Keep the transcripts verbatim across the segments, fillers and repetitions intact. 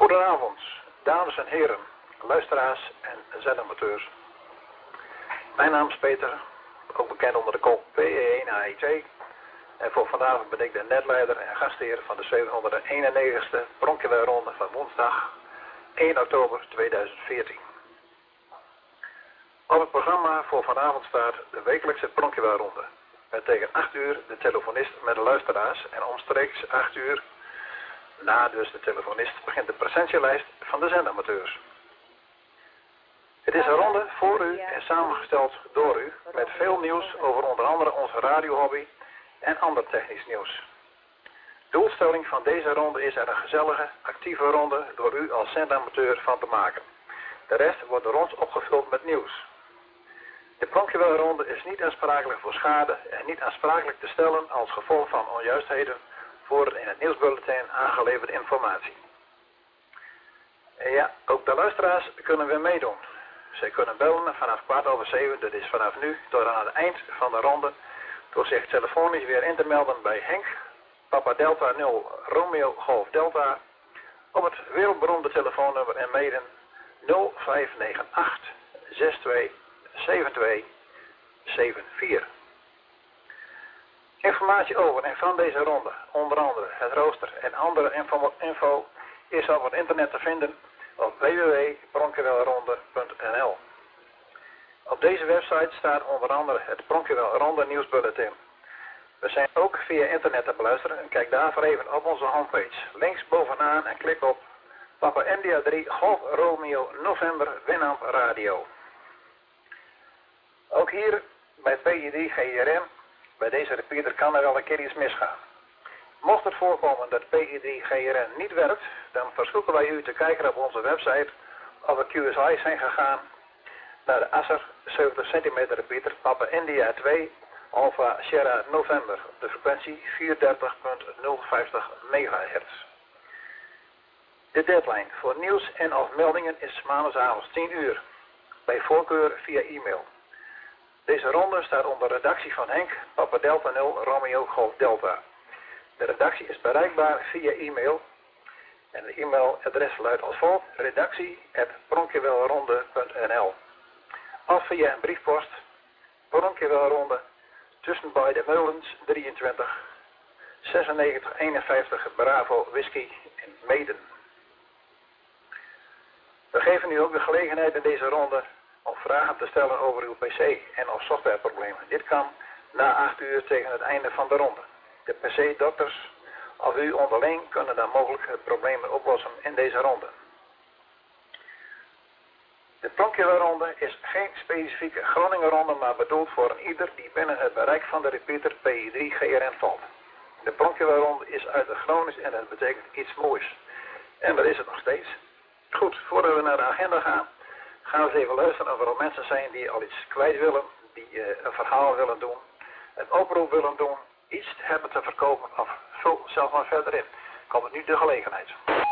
Goedenavond, dames en heren, luisteraars en zendamateurs. Mijn naam is Peter, ook bekend onder de kop P E één A I T. En voor vanavond ben ik de netleider en gastheer van de zevenhonderdeenennegentigste Bronchiewelronde van woensdag één oktober tweeduizend veertien. Op het programma voor vanavond staat de wekelijkse Bronchiewelronde. Met tegen acht uur de telefonist met de luisteraars en omstreeks acht uur na dus de telefonist begint de presentielijst van de zendamateurs. Het is een ronde voor u en samengesteld door u met veel nieuws over onder andere onze radiohobby en ander technisch nieuws. Doelstelling van deze ronde is er een gezellige, actieve ronde door u als zendamateur van te maken. De rest wordt door ons opgevuld met nieuws. De Bronchiewelronde is niet aansprakelijk voor schade en niet aansprakelijk te stellen als gevolg van onjuistheden voor in het nieuwsbulletin aangeleverde informatie. En ja, ook de luisteraars kunnen weer meedoen. Zij kunnen bellen vanaf kwart over zeven, dat is vanaf nu tot aan het eind van de ronde, door zich telefonisch weer in te melden bij Henk, Papa Delta nul, Romeo Golf Delta, op het wereldberoemde telefoonnummer en mailen nul vijf negen acht zes twee zeven twee zeven vier. Informatie over en van deze ronde, onder andere het rooster en andere info, info is op het internet te vinden op w w w punt bronchiewelronde punt n l. Op deze website staat onder andere het Bronchiewelronde nieuwsbulletin. We zijn ook via internet te beluisteren en kijk daarvoor even op onze homepage. Links bovenaan en klik op Papa India drie Golf Romeo November Winamp Radio. Ook hier bij P I drie G R M, bij deze repeater kan er wel een keer iets misgaan. Mocht het voorkomen dat P I drie G R M niet werkt, dan verzoeken wij u te kijken op onze website of we Q S I zijn gegaan naar de A S R zeventig centimeter repeater Papa India twee Alpha Sierra November op de frequentie vierhonderddertig nul vijftig megahertz. De deadline voor nieuws en of meldingen is maandagavond tien uur, bij voorkeur via e-mail. Deze ronde staat onder redactie van Henk, Papa Delta nul, Romeo Golf Delta. De redactie is bereikbaar via e-mail en de e-mailadres luidt als volgt: redactie apenstaartje bronchiewelronde punt n l of via een briefpost Bronchiewelronde tussen bij de Meulens drieëntwintig zesennegentig eenenvijftig Bravo Whisky in Meeden. We geven u ook de gelegenheid in deze ronde om vragen te stellen over uw P C en of softwareproblemen. Dit kan na acht uur tegen het einde van de ronde. De P C-dokters of u onderling kunnen dan mogelijk het probleem oplossen in deze ronde. De Bronchiewelronde is geen specifieke Groningen-ronde, maar bedoeld voor een ieder die binnen het bereik van de repeater P I drie G R N valt. De Bronchiewelronde is uit de Gronings en dat betekent iets moois. En dat is het nog steeds. Goed, voordat we naar de agenda gaan, gaan we eens even luisteren of er al mensen zijn die al iets kwijt willen, die uh, een verhaal willen doen, een oproep willen doen, iets hebben te verkopen of vul zelf maar verder in. Komt nu de gelegenheid.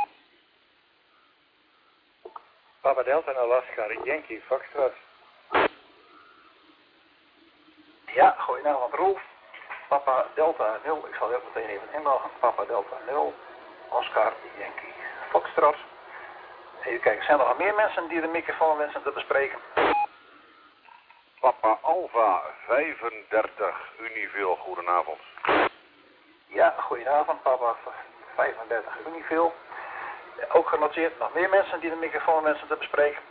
Papa Delta Alaska, Yankee Foxtrot. Ja, goedenavond Rolf. Papa Delta nul, ik zal heel meteen even inloggen. Papa Delta nul, Oscar Yankee Foxtrot. Even kijken, zijn er nog meer mensen die de microfoon wensen te bespreken? Papa Alpha vijfendertig, Univille, goedenavond. Ja, goedenavond, Papa vijfendertig, Univille. Ook genoteerd, nog meer mensen die de microfoon wensen te bespreken?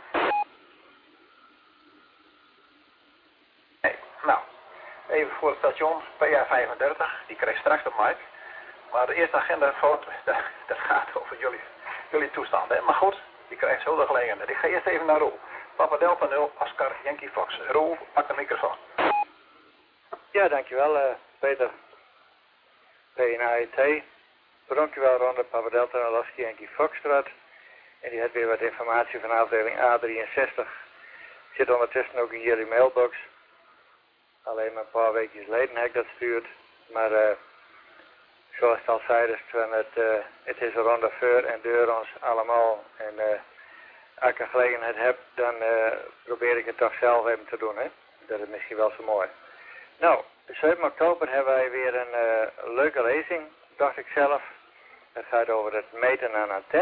Nee, nou, even voor het station, P A vijfendertig, die krijgt straks de mic. Maar de eerste agendafoto, dat, dat gaat over jullie, jullie toestand, hè? Maar goed, die krijgt zo de gelegenheid. Ik ga eerst even naar Roel. Papa Delta nul, Oscar Yankee Fox. Roel, pak de microfoon. Ja, dankjewel uh, Peter. P N A I T, Bronchiewelronde, Papa Delta Alaska Yankee Foxtrot. En die heeft weer wat informatie van afdeling A drieënzestig. Zit ondertussen ook in jullie mailbox. Alleen maar een paar weken geleden heb ik dat gestuurd. Maar uh, zoals het al zei, dus het, uh, het is een ronde voor en deur ons allemaal. En uh, als ik een gelegenheid heb, dan uh, probeer ik het toch zelf even te doen. Hè? Dat is misschien wel zo mooi. Nou, zeven oktober hebben wij weer een uh, leuke lezing, dacht ik zelf. Het gaat over het meten aan antennes.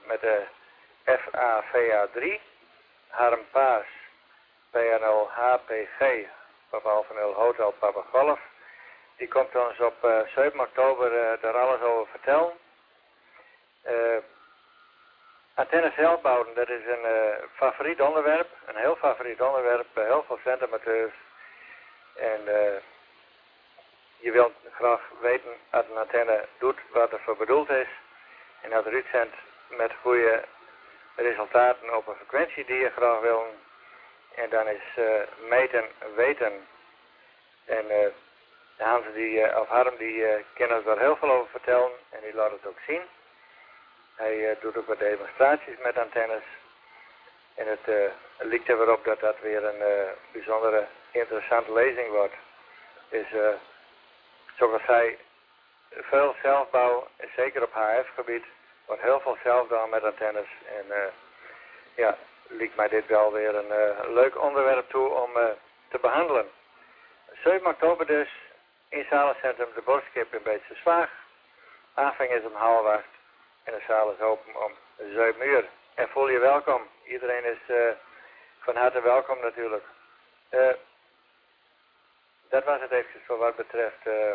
met de F A V A drie. Harm Paas, P N L H P G, Papa Alpha nul Hotel Papa Golf. Die komt ons op uh, zeven oktober uh, daar alles over vertellen. Uh, Antennes zelf bouwen, dat is een uh, favoriet onderwerp. Een heel favoriet onderwerp bij heel veel zendamateurs. En uh, je wilt graag weten wat een antenne doet, wat er voor bedoeld is. En dat er uitzendt met goede resultaten op een frequentie die je graag wil. En dan is uh, meten weten. En uh, Hans die, uh, of Harm die uh, kan ons daar heel veel over vertellen en die laat het ook zien. Hij uh, doet ook wat demonstraties met antennes. En het uh, lijkt er weer op dat dat weer een uh, bijzondere interessante lezing wordt. Dus uh, zoals hij veel zelfbouw, zeker op H F-gebied, wordt heel veel zelf gedaan met antennes. En uh, ja, lijkt mij dit wel weer een uh, leuk onderwerp toe om uh, te behandelen. zeven oktober dus, in zalencentrum de Boskip in Beetse Zwaag. Aanvang is om half acht en de zaal is open om zeven uur. En voel je welkom. Iedereen is uh, van harte welkom natuurlijk. Uh, dat was het even voor wat betreft uh,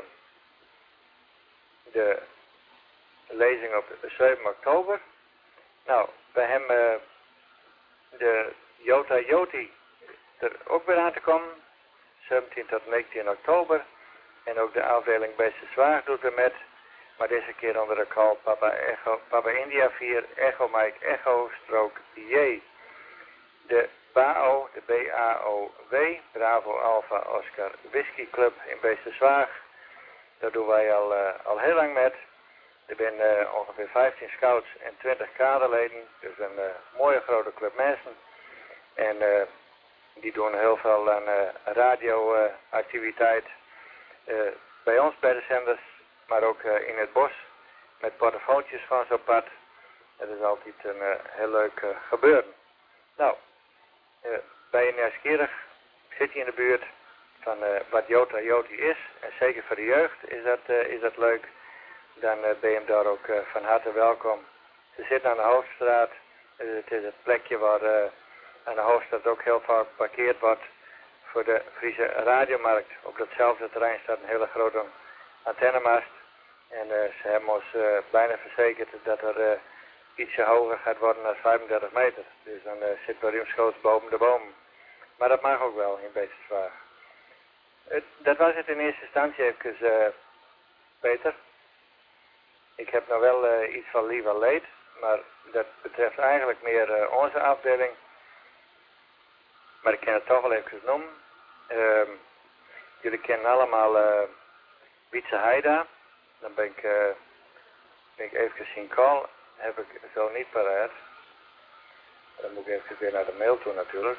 de lezing op zeven oktober. Nou, we hebben uh, de Jota Joti er ook weer aan te komen. zeventien tot negentien oktober. En ook de afdeling Beetse Zwaag doet er met. Maar deze keer onder de call Papa, Echo, Papa India vier, Echo Mike Echo, strook J. De B A O, de B A O W, Bravo Alpha Oscar Whisky Club in Beetse Zwaag. Daar doen wij al, uh, al heel lang met. Er zijn uh, ongeveer vijftien scouts en twintig kaderleden. Dus een uh, mooie grote club mensen. En uh, die doen heel veel aan uh, radioactiviteit. Uh, uh, bij ons bij de zenders, maar ook uh, in het bos. Met portofoontjes van zo'n pad. Dat is altijd een uh, heel leuk uh, gebeuren. Nou, uh, ben je nieuwsgierig? Zit je in de buurt van uh, wat Jota Joti is? En zeker voor de jeugd is dat, uh, is dat leuk. Dan uh, ben je hem daar ook uh, van harte welkom. Ze zitten aan de Hoofdstraat. Uh, het is het plekje waar uh, aan de Hoofdstraat ook heel vaak geparkeerd wordt voor de Friese radiomarkt. Op datzelfde terrein staat een hele grote antennemast. En uh, ze hebben ons uh, bijna verzekerd dat er uh, ietsje hoger gaat worden dan vijfendertig meter. Dus dan uh, zit we ruimschoots boven de bomen. Maar dat mag ook wel in Beetse Zwaag. Uh, dat was het in eerste instantie even, uh, Peter. Ik heb nog wel uh, iets van Lieve Leed, maar dat betreft eigenlijk meer uh, onze afdeling. Maar ik kan het toch wel even noemen. Uh, jullie kennen allemaal uh, Wietse Heida. Dan ben ik, uh, ben ik even zien call. Heb ik zo niet paraat. Dan moet ik even weer naar de mail toe natuurlijk.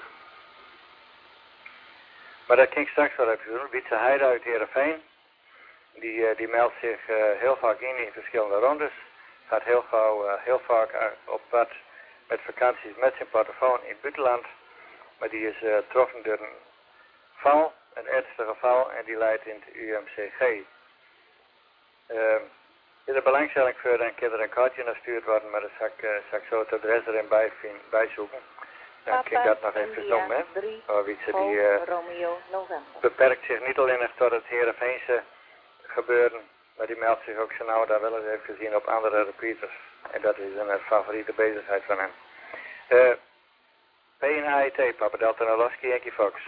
Maar dat kan ik straks wel even doen. Wietse Heida uit Heerenveen. Die, uh, die meldt zich uh, heel vaak in in verschillende rondes. Gaat heel gauw, uh, heel vaak uh, op pad met vakanties met zijn portofoon in het buitenland. Maar die is uh, getroffen door een val, een ernstige val, en die leidt in het U M C G. Uh, is er belangstelling voor, dan kan er een kaartje naar gestuurd worden, maar dan zal ik, uh, zal ik zo het adres erin bij, bij zoeken. Dan kan ik dat nog even doen, hè. Wietse die uh, Romeo November. beperkt zich niet alleen tot het Heerenveense gebeuren, maar die meldt zich ook zo nauw daar wel eens even gezien op andere repeaters. En dat is een uh, favoriete bezigheid van hem. Uh, P N A I T, Papa Delta Alaska Yankee Fox.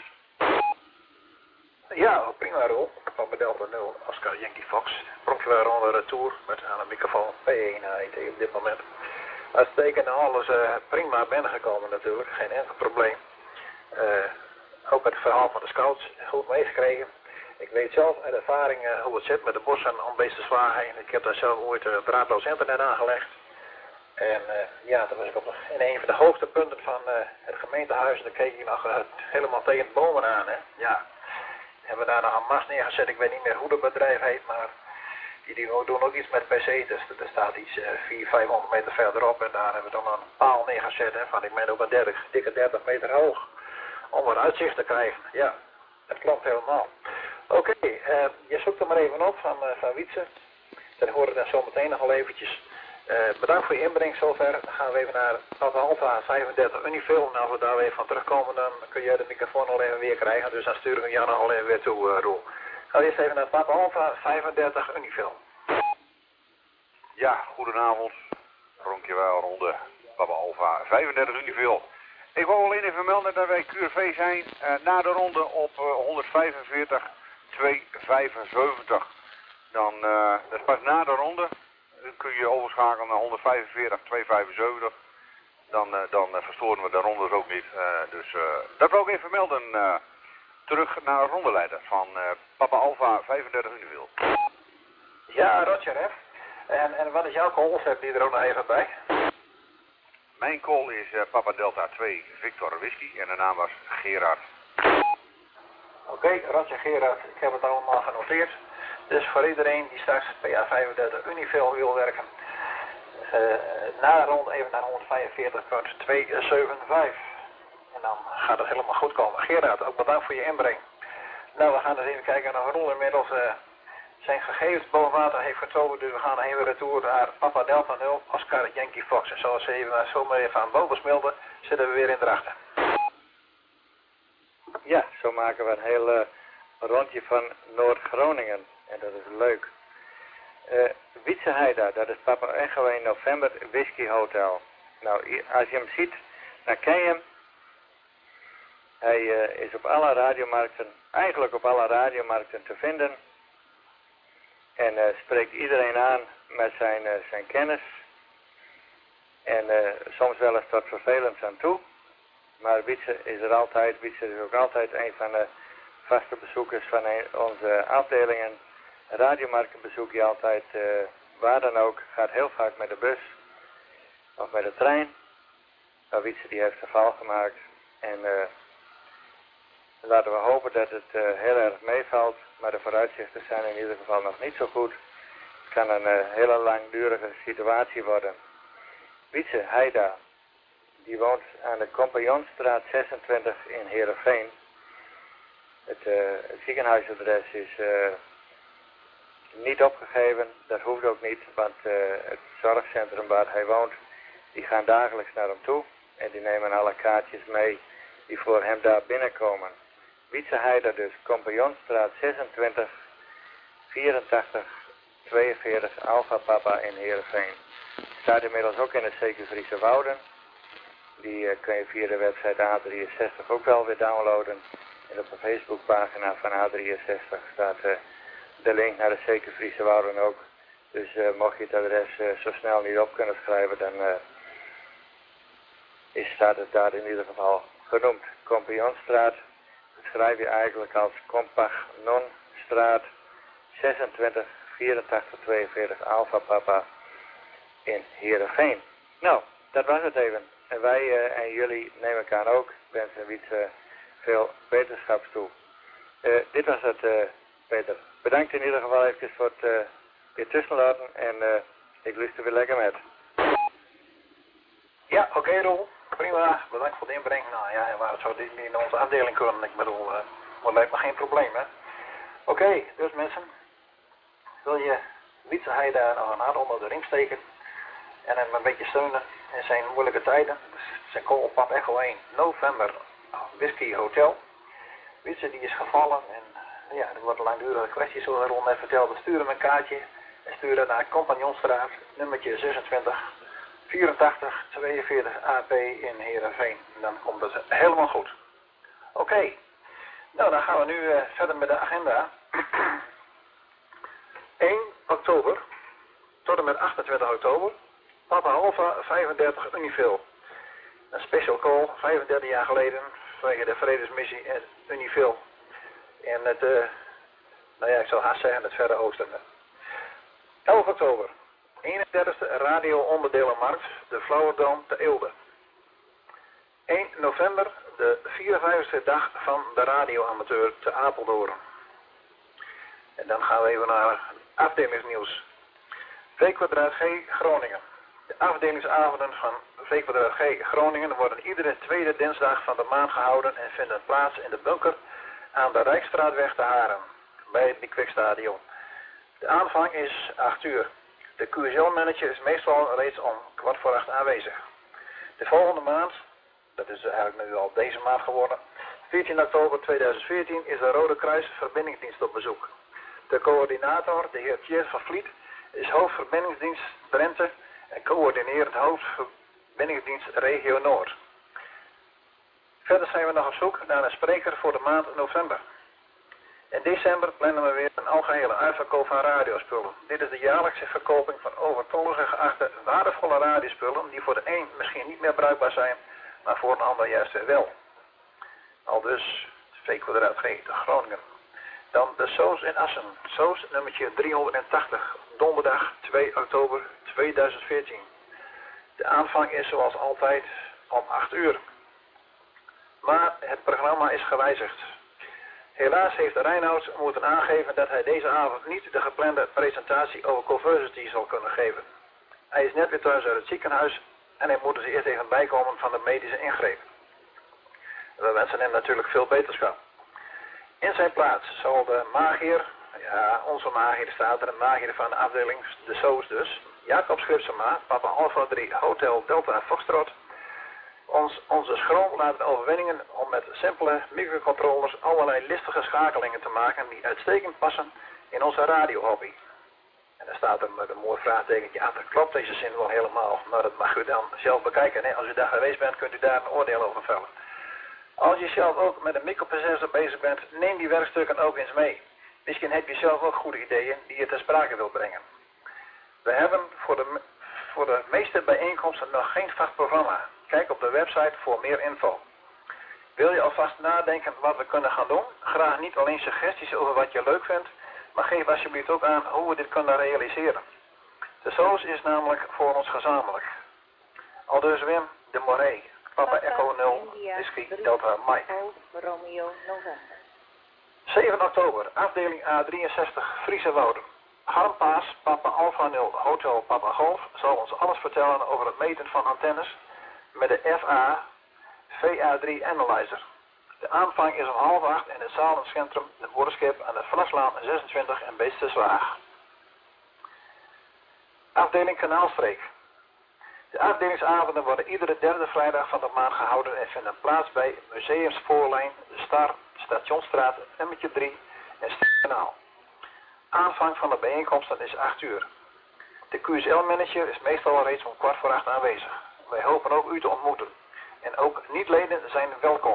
Ja, prima rol. Papa Delta nul, Oscar Yankee Fox. Pronkje weer onder de tour met aan een microfoon P N A I T op dit moment. Uitstekend, alles uh, prima binnengekomen natuurlijk, geen enkel probleem. Uh, ook het verhaal van de scouts goed meegekregen. Ik weet zelf uit ervaring uh, hoe het zit met de bossen om Beetse Zwaag heen. Ik heb daar zelf ooit uh, draadloos internet aangelegd. En uh, ja, toen was ik op in een van de hoogtepunten van uh, het gemeentehuis. Dan keek ik nog uh, helemaal tegen de bomen aan. Hè. Ja, hebben we daar nog een mast neergezet. Ik weet niet meer hoe het bedrijf heet, maar die, die doen ook iets met P C. Dus er staat iets uh, vierhonderd, vijfhonderd meter verderop. En daar hebben we dan een paal neergezet hè, van ik ben ook een dertig, dikke dertig meter hoog. Om wat uitzicht te krijgen. Ja, dat klopt helemaal. Oké, okay, uh, je zoekt er maar even op van, uh, van Wietse. Dan horen we dan zo meteen nog wel eventjes. Uh, bedankt voor je inbreng zover. Dan gaan we even naar Papa Alpha vijfendertig Unifil. En als we daar weer van terugkomen, dan kun jij de microfoon al even weer krijgen. Dus dan sturen we Jan al even weer toe, uh, Roel. Gaan we eerst even naar Papa Alpha vijfendertig Unifil. Ja, goedenavond. Ronkje wel ronde. Papa Alpha vijfendertig Unifil. Ik wil alleen even melden dat wij Q R V zijn uh, na de ronde op uh, honderdvijfenveertig tweehonderdvijfenzeventig. Dan, uh, dat is pas na de ronde. Dan kun je overschakelen naar honderdvijfenveertig tweehonderdvijfenzeventig. Dan, uh, dan uh, verstoren we de rondes ook niet. Uh, dus uh, dat wil ik even melden. Uh, terug naar de rondeleider van uh, Papa Alpha vijfendertig Unifil. Ja, Roger, hè. En, en wat is jouw call? Heb je er ook nog even bij? Mijn call is uh, Papa Delta twee Victor Whisky en de naam was Gerard. Oké, okay, Roger Gerard, ik heb het allemaal genoteerd. Dus voor iedereen die straks P A vijfendertig Unifil wil werken, uh, na de ronde even naar honderdvijfenveertig tweehonderdzevenenvijftig. En dan gaat het helemaal goed komen. Gerard, ook bedankt voor je inbreng. Nou, we gaan eens even kijken naar de ronde. Inmiddels uh, zijn gegevens boven water heeft vertoond, dus we gaan even retour naar Papa Delta nul, Oscar Yankee Fox. En zoals we even zomaar even aan boven smilden, zitten we weer in drachten. Ja, zo maken we een heel uh, rondje van Noord-Groningen. En dat is leuk. Uh, Wietse Heida, dat is Papa Echo in November Whisky Hotel. Nou, als je hem ziet, dan ken je hem. Hij uh, is op alle radiomarkten, eigenlijk op alle radiomarkten te vinden. En uh, spreekt iedereen aan met zijn, uh, zijn kennis. En uh, soms wel eens tot vervelend aan toe. Maar Wietse is er altijd. Wietse is ook altijd een van de vaste bezoekers van een, onze afdelingen. Radiomarkten bezoek je altijd, uh, waar dan ook. Gaat heel vaak met de bus of met de trein. Maar Wietse die heeft een val gemaakt. En uh, laten we hopen dat het uh, heel erg meevalt. Maar de vooruitzichten zijn in ieder geval nog niet zo goed. Het kan een uh, hele langdurige situatie worden. Wietse Heida, die woont aan de Compagnonstraat zesentwintig in Heerenveen. Het, uh, het ziekenhuisadres is uh, niet opgegeven, dat hoeft ook niet, want uh, het zorgcentrum waar hij woont, die gaan dagelijks naar hem toe. En die nemen alle kaartjes mee die voor hem daar binnenkomen. Wietse Heida dus, Compagnonstraat zesentwintig, vierentachtig, tweeënveertig, Alpha Papa in Heerenveen. Staat inmiddels ook in de C Q Friese Wouden. Die uh, kun je via de website A drieënzestig ook wel weer downloaden. En op de Facebookpagina van A drieënzestig staat uh, de link naar de C Q Friese Wouden ook. Dus uh, mocht je het adres uh, zo snel niet op kunnen schrijven, dan uh, is, staat het daar in ieder geval genoemd. Compagnonstraat, dat schrijf je eigenlijk als Compagnonstraat zesentwintig, vierentachtig, tweeënveertig, Alpha Papa in Heerenveen. Nou, dat was het even. En wij uh, en jullie nemen elkaar ook. Wensen Wietse uh, veel beterschaps toe. Uh, dit was het, uh, Peter. Bedankt in ieder geval even voor het uh, weer tussenlaten. En uh, ik lust er weer lekker met. Ja, oké okay, Roel. Prima. Bedankt voor de inbreng. Nou ja, en waar het zou dit in onze afdeling kunnen. Ik bedoel, uh, dat lijkt me geen probleem, hè. Oké, okay, dus mensen. Wil je Wietse Heida nog een hart onder de riem steken? En hem een beetje steunen in zijn moeilijke tijden. Dus zijn call op Papa Echo één, November Whisky Hotel. Wietse die is gevallen en ja, er wordt een langdurige kwestie zoals Ron net vertelde. Stuur hem een kaartje en stuur het naar Compagnonstraat, nummertje zesentwintig, vierentachtig, tweeënveertig A P in Heerenveen. En dan komt het helemaal goed. Oké, okay. Nou dan gaan we nu uh, verder met de agenda. één oktober tot en met achtentwintig oktober. Papa Alpha vijfendertig Unifil. Een special call, vijfendertig jaar geleden, vanwege de Vredesmissie in Unifil. In het, uh, nou ja, ik zou haast zeggen, het Verre Oosten. elf oktober, eenendertigste Radio Onderdelenmarkt, de Flauwerdam te Eelde. één november, de vierenvijftigste dag van de radioamateur te Apeldoorn. En dan gaan we even naar afdelingsnieuws. V kwadraat G Groningen. De afdelingsavonden van V kwadraat G Groningen worden iedere tweede dinsdag van de maand gehouden en vinden plaats in de bunker aan de Rijksstraatweg te Haren, bij het Bikwikstadion. De aanvang is acht uur. De Q S L-manager is meestal reeds om kwart voor acht aanwezig. De volgende maand, dat is eigenlijk nu al deze maand geworden, veertien oktober tweeduizend veertien, is de Rode Kruis Verbindingsdienst op bezoek. De coördinator, de heer Pierre van Vliet, is hoofdverbindingsdienst Drenthe en coördineert hoofdverbindingsdienst Regio Noord. Verder zijn we nog op zoek naar een spreker voor de maand november. In december plannen we weer een algehele uitverkoop van radiospullen. Dit is de jaarlijkse verkoping van overtollige geachte waardevolle radiospullen die voor de een misschien niet meer bruikbaar zijn, maar voor een ander juist weer wel. Al dus V kwadraat G te Groningen. Dan de Soos in Assen. Soos nummertje driehonderdtachtig, donderdag twee oktober tweeduizend veertien. De aanvang is zoals altijd om acht uur. Maar het programma is gewijzigd. Helaas heeft Reinoud moeten aangeven dat hij deze avond niet de geplande presentatie over Coversity zal kunnen geven. Hij is net weer thuis uit het ziekenhuis en hij moet dus eerst even bijkomen van de medische ingreep. We wensen hem natuurlijk veel beterschap. In zijn plaats zal de magier, ja onze magier staat er, een magier van de afdeling de Soos dus, Jacob Schipsema, Papa Alpha drie Hotel Delta Foxtrot, ons onze schroom laten overwinningen om met simpele microcontrollers allerlei listige schakelingen te maken die uitstekend passen in onze radiohobby. En dan staat er met een mooi vraagtekentje achter. Klopt deze zin wel helemaal? Maar dat mag u dan zelf bekijken. Hè? Als u daar geweest bent, kunt u daar een oordeel over vellen. Als je zelf ook met een microprocessor bezig bent, neem die werkstukken ook eens mee. Misschien heb je zelf ook goede ideeën die je ter sprake wilt brengen. We hebben voor de, voor de meeste bijeenkomsten nog geen vast programma. Kijk op de website voor meer info. Wil je alvast nadenken wat we kunnen gaan doen? Graag niet alleen suggesties over wat je leuk vindt, maar geef alsjeblieft ook aan hoe we dit kunnen realiseren. De Soos is namelijk voor ons gezamenlijk. Aldus Wim de Moree, Papa Echo nul, Whisky Delta Mike. Romeo November. zeven oktober, afdeling A drieënzestig, Friese Wouden. Harm Paas, Papa Alpha nul, Hotel Papa Golf, zal ons alles vertellen over het meten van antennes met de F A V A drie Analyzer. De aanvang is om half acht in het zalencentrum de Boerskip aan de Vlaslaan zesentwintig en Beesterswaag. Afdeling Kanaalstreek. De afdelingsavonden worden iedere derde vrijdag van de maand gehouden en vinden plaats bij Museumsvoorlijn, de Star, Stationsstraat, nummertje drie en Kanaal. Aanvang van de bijeenkomsten is acht uur. De Q S L-manager is meestal reeds om kwart voor acht aanwezig. Wij hopen ook u te ontmoeten. En ook niet-leden zijn welkom.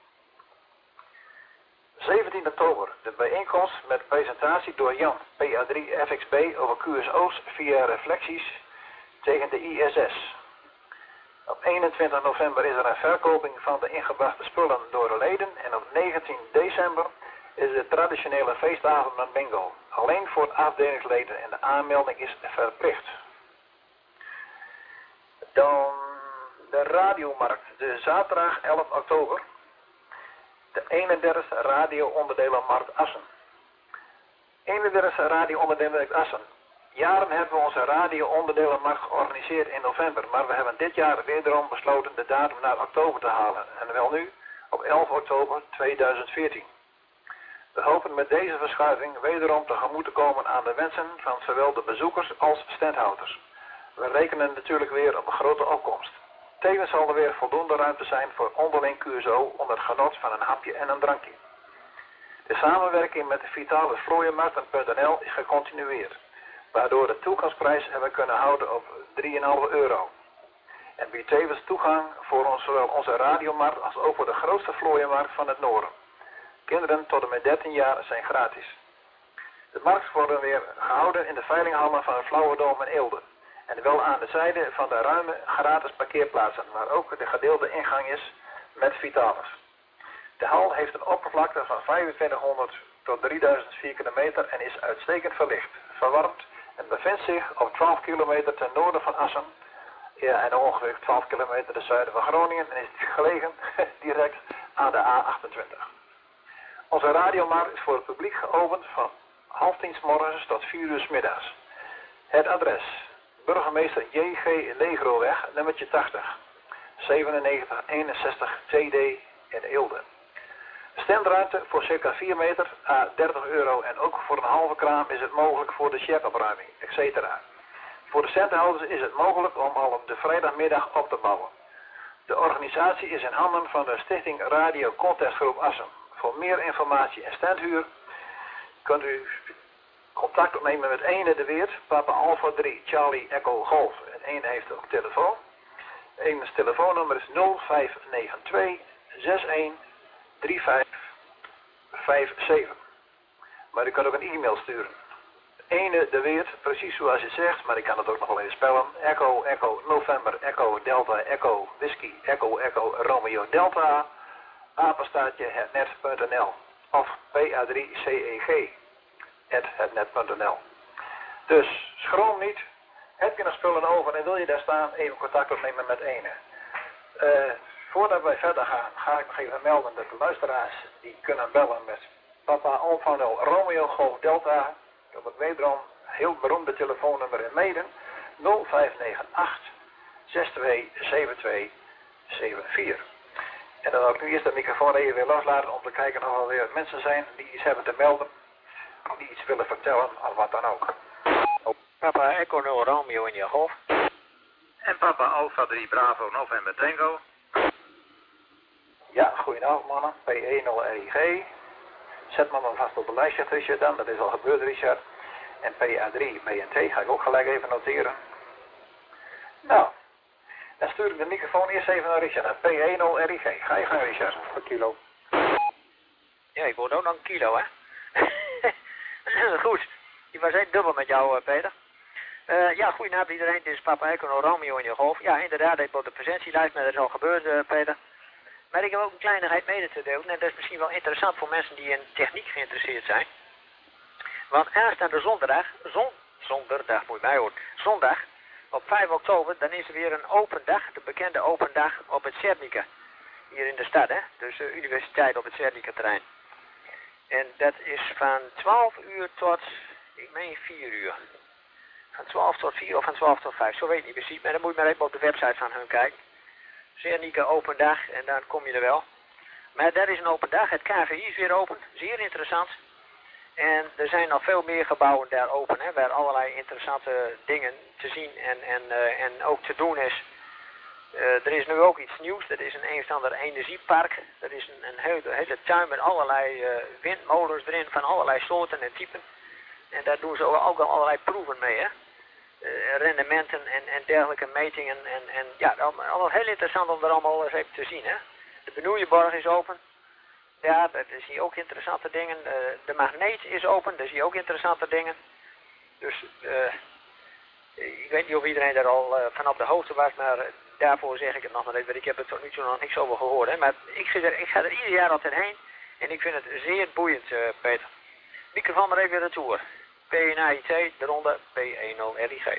zeventien oktober, de bijeenkomst met presentatie door Jan, P A drie F X B over Q S O's via reflecties tegen de I S S. Op eenentwintig november is er een verkoping van de ingebrachte spullen door de leden en op negentien december is de traditionele feestavond met bingo. Alleen voor afdelingsleden en de aanmelding is verplicht. Dan de radiomarkt, de zaterdag elf oktober. De eenendertigste radio-onderdelenmarkt Assen. eenendertigste radio-onderdelenmarkt Assen. Jaren hebben we onze radio-onderdelenmarkt georganiseerd in november, maar we hebben dit jaar wederom besloten de datum naar oktober te halen. En wel nu op elf oktober tweeduizend veertien. We hopen met deze verschuiving wederom tegemoet te komen aan de wensen van zowel de bezoekers als standhouders. We rekenen natuurlijk weer op een grote opkomst. Tevens zal er weer voldoende ruimte zijn voor onderling Q S O onder het genot van een hapje en een drankje. De samenwerking met de Vitale Vlooienmarkten punt n l is gecontinueerd, waardoor de toegangsprijs hebben kunnen houden op drie komma vijf euro. En biedt tevens toegang voor ons, zowel onze radiomarkt als ook voor de grootste vlooienmarkt van het noorden. Kinderen tot en met dertien jaar zijn gratis. De markt wordt weer gehouden in de veilinghallen van Flauwerdom en Eelde. En wel aan de zijde van de ruime gratis parkeerplaatsen, waar ook de gedeelde ingang is met Vitalis. De hal heeft een oppervlakte van vijfentwintighonderd tot drieduizend vierkante meter en is uitstekend verlicht, verwarmd en bevindt zich op twaalf kilometer ten noorden van Assen. Ja, en ongeveer twaalf kilometer ten zuiden van Groningen en is gelegen direct aan de A achtentwintig. Onze radiomarkt is voor het publiek geopend van half tien 's morgens tot vier uur 's middags. Het adres: Burgemeester J G Legroweg, nummertje tachtig, zevenennegentig eenenzestig T D in Eelde. Standruimte voor circa vier meter à dertig euro en ook voor een halve kraam is het mogelijk voor de checkopruiming, et cetera. Voor de centenhouders is het mogelijk om al op de vrijdagmiddag op te bouwen. De organisatie is in handen van de Stichting Radio Contestgroep Assen. Voor meer informatie en standhuur kunt u contact opnemen met Ene de Weert, Papa Alpha drie, Charlie Echo Golf. En Ene heeft ook telefoon. Ene's telefoonnummer is nul vijf negen twee zes een drie vijf vijf zeven. Maar u kunt ook een e-mail sturen. Ene de Weert, precies zoals je zegt, maar ik kan het ook nog wel even spellen. Echo, Echo, November, Echo, Delta, Echo, Whisky, Echo, Echo, Romeo, Delta, apenstaartje hetnet punt n l of P A drie C E G at hetnet punt n l. Dus schroom niet, heb je nog spullen over en wil je daar staan, even contact opnemen met Ene. Uh, voordat wij verder gaan, ga ik nog even melden dat de luisteraars die kunnen bellen met Papa Alpha nul Romeo Golf Delta op het wederom heel beroemde telefoonnummer in Meeden nul vijf negen acht zes twee zeven twee zeven vier. En dan wil ik nu eerst de microfoon even weer loslaten om te kijken of er weer mensen zijn die iets hebben te melden, die iets willen vertellen of wat dan ook. Papa Echo nul Romeo in je golf. En Papa Alpha drie Bravo November Tango. Ja, goedenavond mannen, P E nul R I G. Zet me maar vast op de lijstje, Richard dan, dat is al gebeurd Richard. En P A drie B N T ga ik ook gelijk even noteren. Nou, dan stuur ik de microfoon eerst even naar Richard, naar P E nul R I G. Ga je gaan Richard? Een kilo. Ja, ik word ook nog een kilo, hè. Goed, die was echt dubbel met jou, uh, Peter. Uh, ja, goedenavond iedereen, dit is Papa Echo nul Romeo in je golf. Ja, inderdaad, ik heb op de presentielijst, maar dat is al gebeurd, uh, Peter. Maar ik heb ook een kleinigheid mede te delen. En dat is misschien wel interessant voor mensen die in techniek geïnteresseerd zijn. Want aanstaande zondag, zon, zondag moet je mij horen, zondag op vijf oktober, dan is er weer een open dag, de bekende open dag op het Zernike. Hier in de stad, hè. Dus de universiteit op het Zernike terrein. En dat is van twaalf uur tot, ik meen vier uur. Van twaalf tot vier of van twaalf tot vijf, zo weet ik niet precies. Maar dan moet je maar even op de website van hun kijken. Zernike open dag en dan kom je er wel. Maar dat is een open dag. Het K V I is weer open. Zeer interessant. En er zijn nog veel meer gebouwen daar open. Hè, waar allerlei interessante dingen te zien en, en, uh, en ook te doen is. Uh, er is nu ook iets nieuws. Dat is een een of ander energiepark. Dat is een, een hele, hele tuin met allerlei uh, windmolens erin van allerlei soorten en typen. En daar doen ze ook, ook al allerlei proeven mee. Hè. Uh, rendementen en, en dergelijke metingen. En, en ja, allemaal heel interessant om er allemaal eens even te zien. Hè. De Benoeienborg is open. Ja, daar zie je ook interessante dingen. Uh, de magneet is open, daar zie je ook interessante dingen. Dus uh, ik weet niet of iedereen daar al uh, van op de hoogte was, maar uh, daarvoor zeg ik het nog maar even. Ik heb er tot nu toe nog niks over gehoord. Hè. Maar ik ga, er, ik ga er ieder jaar altijd heen en ik vind het zeer boeiend, uh, Peter. Microfoon maar even weer retour. P N A I T, de ronde P E nul R I G.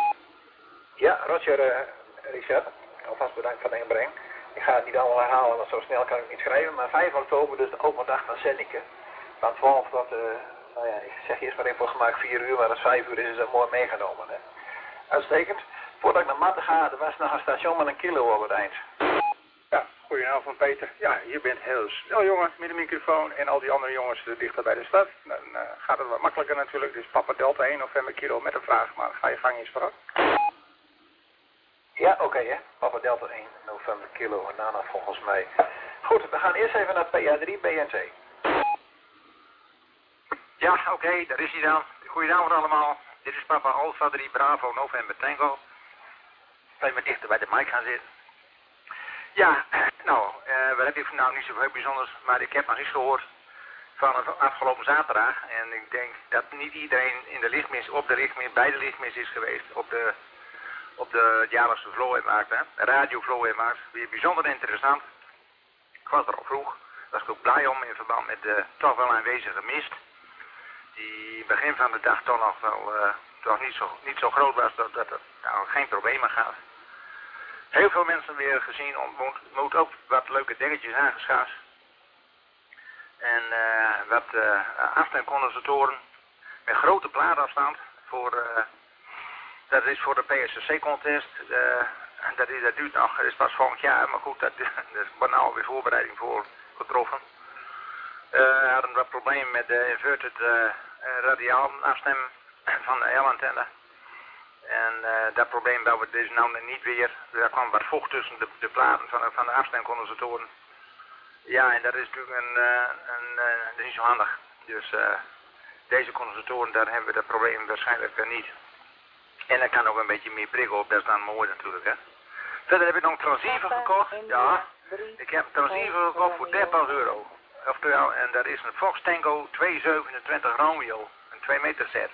Ja, Roger, uh, Richard. Alvast bedankt voor de inbreng. Ik ga het niet allemaal herhalen, want zo snel kan ik niet schrijven. Maar vijf oktober, dus de open dag van Zernike. Van twaalf tot, uh, nou ja, ik zeg eerst maar even voor gemaakt vier uur, maar als vijf uur is, is dat mooi meegenomen. Hè. Uitstekend. Voordat ik naar Matten ga, er was nog een station met een kilo op het eind. Ja, goedenavond Peter. Ja, je bent heel snel jongen met de microfoon en al die andere jongens uh, dichter bij de stad. Dan uh, gaat het wat makkelijker natuurlijk. Dus Papa Delta één November kilo met een vraag, maar ga je gang eens vooruit. Ja, oké okay, hè. Papa Delta één November kilo en Nana volgens mij. Goed, we gaan eerst even naar P A drie B N T. Ja, oké, okay, daar is hij dan. Goedenavond allemaal. Dit is Papa Alpha drie Bravo November Tango. Even dichter bij de mic gaan zitten. Ja, nou, uh, wat heb ik nou niet zoveel bijzonders, maar ik heb nog iets gehoord van het afgelopen zaterdag. En ik denk dat niet iedereen in de lichtmis, op de lichtmis, bij de lichtmis is geweest. Op de, op de jaarlijkse vlooienmarkt, hè. Radio vlooienmarkt. Weer bijzonder interessant. Ik was er al vroeg. Daar was ik ook blij om in verband met de toch wel aanwezige mist. Die begin van de dag toch nog wel uh, toch niet, zo, niet zo groot was dat, dat er nou, geen problemen gaat. Heel veel mensen weer gezien, ontmoet, moet ook wat leuke dingetjes aangeschaft. En uh, wat uh, afstandkondensatoren met grote plaatafstand voor, uh, dat is voor de P S C C-contest. Uh, dat, dat duurt nog, dat is pas volgend jaar, maar goed, dat, dat is nou weer voorbereiding voor getroffen. Uh, we hadden wat problemen met de inverted uh, radiaal afstemmen van de L-antenne. En uh, dat probleem dat we dus nou niet weer. Er kwam wat vocht tussen de, de platen van, van de afstandcondensatoren. Ja, en dat is natuurlijk een, uh, een, uh, dat is niet zo handig. Dus uh, deze condensatoren, daar hebben we dat probleem waarschijnlijk uh, niet. En er kan ook een beetje meer prikkel op, dat is dan mooi natuurlijk, hè. Verder heb ik nog een transceiver gekocht. Ja, ik heb een transceiver gekocht voor dertig euro. Oftewel, en dat is een Fox Tango tweehonderdzevenentwintig Romeo. Een twee meter set.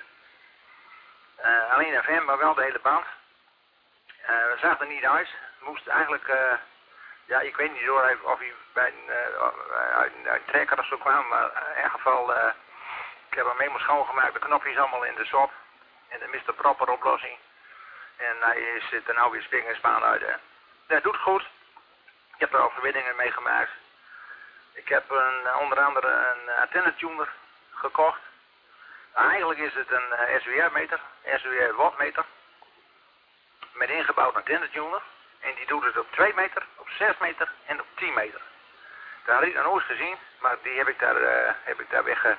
Uh, alleen F M, maar wel de hele band. Uh, we zagen er niet uit. Moest eigenlijk, uh, ja, ik weet niet hoor, of hij bij een, uh, uit, uit een trekker of zo kwam, maar in ieder geval, uh, ik heb hem helemaal schoongemaakt. De knopjes allemaal in de sop. En de mister Proper oplossing. En hij zit er nou weer spring en spaan uit. Hè. Dat doet goed. Ik heb er al verbindingen mee gemaakt. Ik heb een, onder andere een antennetuner gekocht. Eigenlijk is het een uh, S W R-meter, S W R-wattmeter. Met ingebouwd antennetuner. En die doet het op twee meter, op zes meter en op tien meter. Dat had ik nog nooit gezien, maar die heb ik daar, uh, heb ik daar wegge,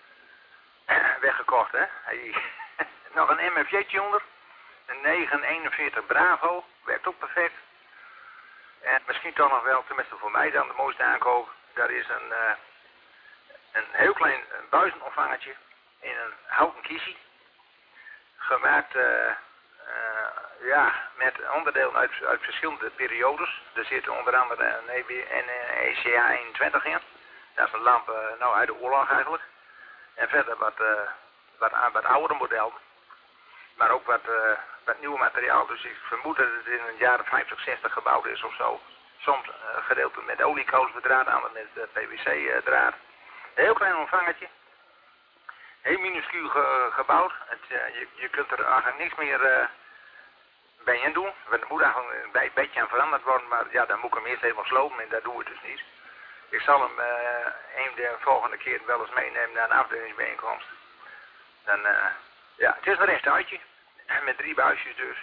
weggekocht. Hè. Hij, nog een M F J-tuner. Een negen eenenveertig Bravo. Werkt ook perfect. En misschien toch nog wel, tenminste voor mij dan de mooiste aankoop. Dat is een, uh, een heel klein buizenontvangertje in een houten kiezie. Gemaakt uh, uh, ja, met onderdelen uit, uit verschillende periodes. Er zit onder andere een, E B, een E C A eenentwintig in. Dat is een lamp uh, nou uit de oorlog eigenlijk. En verder wat, uh, wat, wat oudere modellen. Maar ook wat, uh, wat nieuw materiaal. Dus ik vermoed dat het in een jaren vijftig, zestig gebouwd is of zo. Soms uh, gedeeltelijk met oliekoolsbedraad, anderen met uh, P V C-draad. Een heel klein ontvangertje. Heel minuscuul ge gebouwd. Het, uh, je, je kunt er eigenlijk niks meer uh, bij in doen. Er moet eigenlijk een beetje aan veranderd worden, maar ja, dan moet ik hem eerst even slopen en dat doen we dus niet. Ik zal hem uh, een de volgende keer wel eens meenemen naar een afdelingsbijeenkomst. Dan, uh, ja, het is een rechtuitje. Met drie buisjes dus.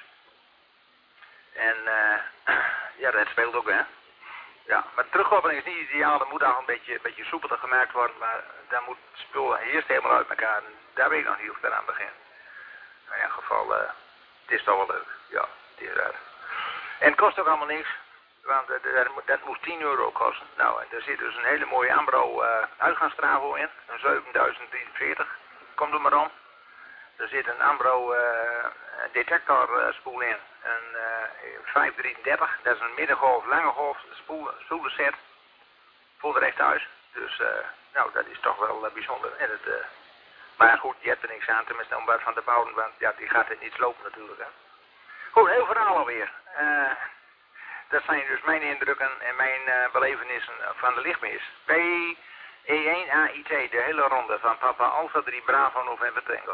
En uh, ja, dat speelt ook, hè. Ja, maar de terugkoppeling is niet ideaal. Dat moet al een beetje, een beetje soepeler gemaakt worden. Maar dan moet het spul eerst helemaal uit elkaar. En daar weet ik nog niet of ik eraan begin. Nou, in ieder geval, uh, het is toch wel leuk. Ja, het is raar. En het kost ook allemaal niks. Want uh, dat, dat moest tien euro kosten. Nou, en er zit dus een hele mooie Ambro uh, uitgangstravo in. Een zevenduizend drieënveertig. Komt er maar om. Er zit een Ambro uh, detector uh, spoel in. Een uh, vijfhonderddrieëndertig. Dat is een middengolf, lange golf spoel, spoelenset. Voor de rechthuis. Dus uh, nou, dat is toch wel uh, bijzonder. En het, uh, maar goed, je hebt er niks aan. Tenminste om wat van te bouwen. Want ja, die gaat het niet slopen natuurlijk. Hè. Goed, heel verhaal alweer. Uh, dat zijn dus mijn indrukken en mijn uh, belevenissen van de lichtmis. P E één A I T, de hele ronde van Papa Alpha drie Bravo November Tango.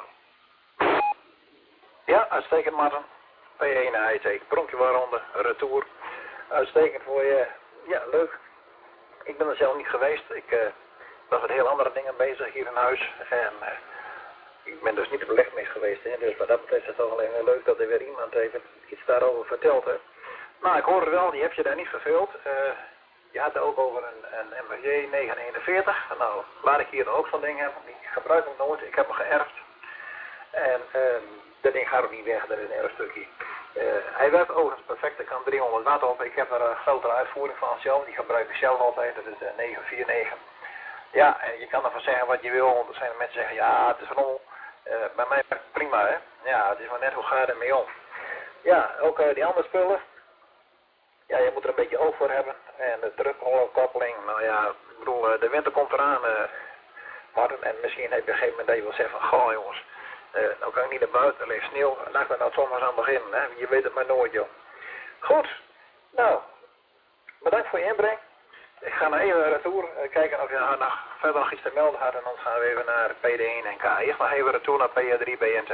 Ja, uitstekend Martin. P één A I T, pronkje waaronder, retour. Uitstekend voor je. Ja, leuk. Ik ben er zelf niet geweest. Ik uh, was met heel andere dingen bezig hier in huis. En uh, ik ben dus niet op de lichtmis geweest. Hè. Dus wat dat betreft is het toch alleen leuk dat er weer iemand even iets daarover vertelt. Hè. Maar ik hoorde wel, die heb je daar niet verveeld. Uh, je had het ook over een, een M V J negen eenenveertig. Nou, laat ik hier ook zo'n ding hebben. Ik gebruik hem nooit. Ik heb hem geërfd. En um, dat ding gaat ook niet weg. Dat is een erg stukje. Uh, hij werkt overigens perfect. Er kan driehonderd watt op. Ik heb er een grotere uitvoering van zelf. Die gebruik ik zelf altijd. Dat is de negen vier negen. Ja, je kan ervan zeggen wat je wil. Er zijn mensen die zeggen, ja, het is rol. Uh, bij mij werkt het prima, hè. Ja, het is maar net hoe ga je ermee om. Ja, ook uh, die andere spullen. Ja, je moet er een beetje oog voor hebben. En de terugrolkoppeling, nou ja, ik bedoel, de winter komt eraan, uh, Martin. En misschien heb je op een gegeven moment dat je wil zeggen van, goh jongens, uh, nou kan ik niet naar buiten, er ligt sneeuw. Laat me nou toch maar eens aan beginnen, hè. Je weet het maar nooit, joh. Goed, nou, bedankt voor je inbreng. Ik ga naar even retour, uh, kijken of je nou nog verder nog iets te melden had. En dan gaan we even naar P D één en K. Eerst nog even retour naar P A drie B N T.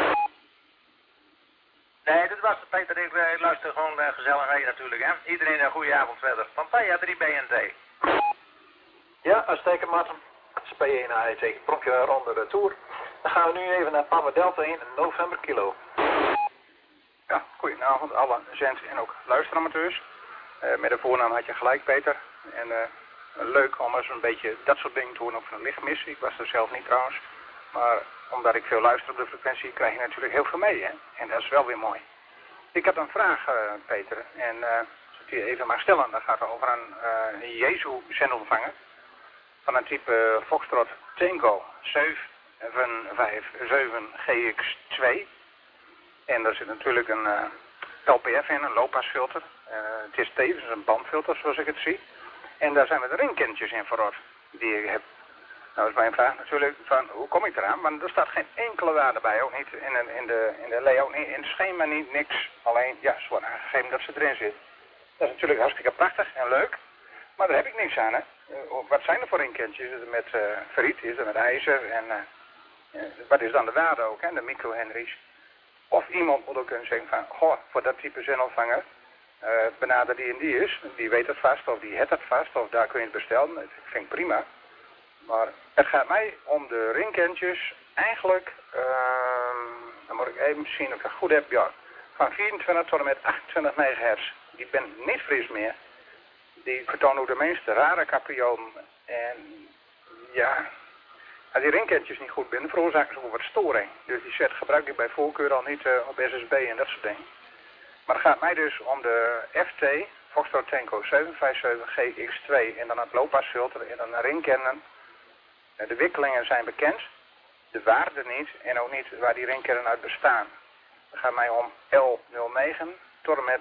Nee, dit was het, Peter. Ik, ik luister gewoon uh, gezellig mee natuurlijk, hè. Iedereen een goede avond verder. Van P A drie B N T. Ja, uitstekend, Martin. Dat is P één A I T. Pronkje rond de tour. Dan gaan we nu even naar Papa Delta één, November Kilo. Ja, goedenavond alle zends en ook luisteramateurs. Uh, met de voornaam had je gelijk, Peter. En uh, leuk om eens een beetje dat soort dingen te horen over een lichtmis. Ik was er zelf niet trouwens. Maar omdat ik veel luister op de frequentie, krijg je natuurlijk heel veel mee, hè. En dat is wel weer mooi. Ik heb een vraag, uh, Peter. En uh, als ik die even mag stellen, dan gaat het over een, uh, een Jezu-zendontvanger. Van een type uh, Foxtrot Tango zeven vijf zeven G X twee. En daar zit natuurlijk een uh, L P F in, een loopasfilter. Uh, het is tevens een bandfilter, zoals ik het zie. En daar zijn wat ringkentjes in verrot, die ik heb. Nou is mijn vraag natuurlijk van, hoe kom ik eraan? Want er staat geen enkele waarde bij, ook niet in de, in de, in de layout, niet in het schema, niet, niks. Alleen, ja, ze worden aangegeven dat ze erin zit. Dat is natuurlijk hartstikke prachtig en leuk, maar daar heb ik niks aan, hè. Uh, wat zijn er voor ringkentjes? Is het met uh, ferriet, is het met ijzer en uh, uh, wat is dan de waarde ook, hè, de micro-henry's? Of iemand moet ook kunnen zeggen van, goh, voor dat type zendontvanger, uh, benader die en die is, die weet het vast, of die het het vast, of daar kun je het bestellen. Dat vind ik prima. Maar het gaat mij om de ringkentjes eigenlijk, uh, dan moet ik even zien of ik het goed heb, ja, van vierentwintig tot en met achtentwintig megahertz. Die ben niet fris meer. Die vertonen ook de meeste rare capriolen. En ja, als die ringkentjes niet goed binnen, veroorzaken ze ook wat storing. Dus die set gebruik ik bij voorkeur al niet uh, op S S B en dat soort dingen. Maar het gaat mij dus om de F T, Foxtrot Tango zeven vijf zeven G X twee en dan het loopasfilter en dan de ringkennen. De wikkelingen zijn bekend, de waarde niet en ook niet waar die ringkernen uit bestaan. Het gaat mij om L nul negen tot en met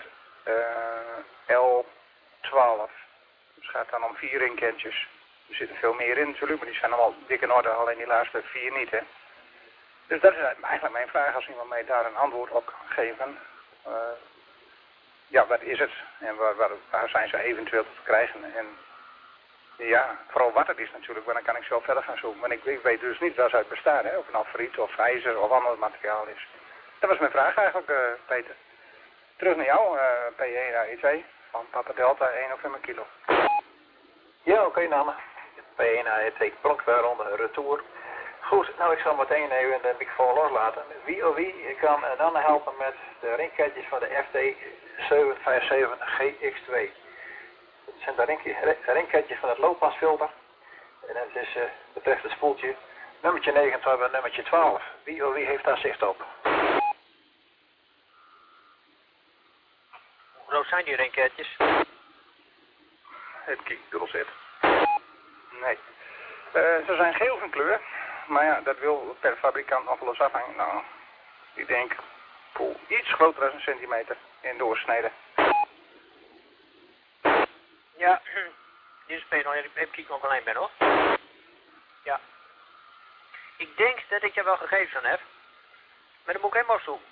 uh, L twaalf. Dus het gaat dan om vier ringkentjes. Er zitten veel meer in natuurlijk, maar die zijn allemaal dik in orde, alleen die laatste vier niet, hè. Dus dat is eigenlijk mijn vraag, als iemand mij daar een antwoord op kan geven. Uh, ja, wat is het en waar, waar, waar zijn ze eventueel te krijgen? En ja, vooral wat het is natuurlijk, want dan kan ik zo verder gaan zoeken. Maar ik, ik weet dus niet waar ze uit bestaan, hè? Of het nou ferriet of ijzer of ander materiaal is. Dat was mijn vraag eigenlijk, uh, Peter. Terug naar jou, uh, P één A E twee van Papa Delta één November Kilo. Ja, oké, okay, namen. P één A E twee pronkwaarronde retour. Goed, nou ik zal meteen even de microfoon loslaten. Wie of wie kan uh, dan helpen met de ringketjes van de F T zeven vijf zeven G X twee. Het zijn de ringketjes van het loopasfilter. En het is, uh, betreft het spoeltje, nummertje negenentwintig en nummertje twaalf. Wie of wie heeft daar zicht op? Hoe groot zijn die ringketjes? Het kiekdubbel zit. Nee. Uh, ze zijn geel van kleur. Maar ja, dat wil per fabrikant nog wel eens afhangen. Nou, ik denk, poeh, iets groter dan een centimeter in doorsnede. Ja, dit is P nog even kijken of ik alleen ben, hoor. Ja. Ik denk dat ik er wel gegevens aan heb. Maar dan moet ik helemaal zoeken.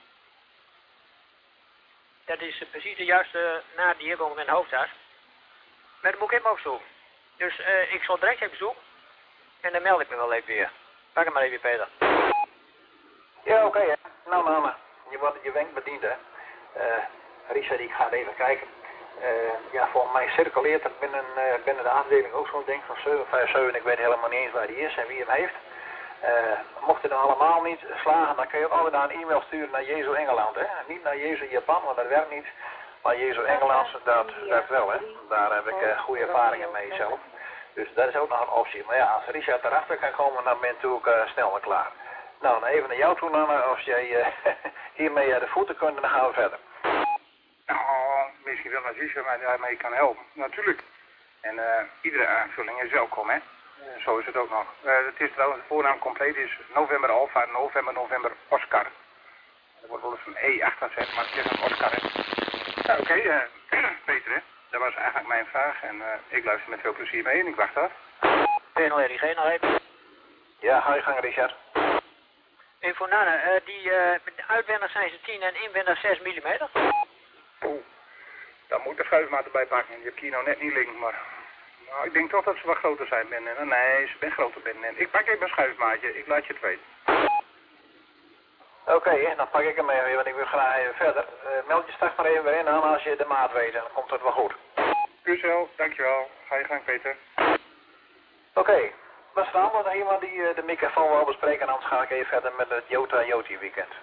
Dat is precies de juiste naad die ik ook in mijn hoofd had. Maar dan moet ik helemaal zoeken. Dus uh, ik zal direct even zoeken. En dan meld ik me wel even weer. Pak hem maar even, Peter. Ja, oké, okay, nou mannen. Je wordt je wenk bediend, hè. Uh, Richard, die gaat even kijken. Uh, ja, volgens mij circuleert er binnen, uh, binnen de afdeling ook zo'n ding van zeven vijf zeven. Ik weet helemaal niet eens waar die is en wie hem heeft. Uh, mocht het dan allemaal niet slagen, dan kun je ook altijd naar een e-mail sturen naar Jezu Engeland. Hè? Niet naar Jezu Japan, want dat werkt niet. Maar Jezu Engeland, dat werkt wel. Hè? Daar heb ik uh, goede ervaringen mee zelf. Dus dat is ook nog een optie. Maar ja, als Richard erachter kan komen, dan ben je ook uh, snel en klaar. Nou, dan even naar jou toe, Nanne. Als jij uh, hiermee uh, de voeten kunt, dan gaan we verder. Nou, misschien wel als Richard mij daarmee kan helpen. Natuurlijk. En uh, iedere aanvulling is welkom, hè. Uh, zo is het ook nog. Uh, het is trouwens, de voornaam compleet is November Alpha, November, November Oscar. Er wordt wel eens een E achter gezet, maar het is een Oscar, hè. Ja, oké, okay, uh, Peter, hè. Dat was eigenlijk mijn vraag en uh, ik luister met veel plezier mee en ik wacht af. Ben je nog even, nog even? Ja, ga je gang, Richard. En voor Nanne, uh, die uh, uitwendig zijn ze tien en inwendig zes millimeter. Oeh, dan moet de schuifmaat erbij pakken. Je hebt hier nou net niet liggen, maar nou, ik denk toch dat ze wat groter zijn binnenin. Nee, ze zijn groter binnenin. Ik pak even een schuifmaatje, ik laat je het weten. Oké, okay, dan pak ik hem even, want ik wil graag even verder. Uh, meld je straks maar even weer in aan als je de maat weet en dan komt het wel goed. Kussel, dankjewel. Ga je gang, Peter. Oké, okay. Was er allemaal nog iemand die uh, de microfoon wil bespreken en anders ga ik even verder met het Jota Joti weekend.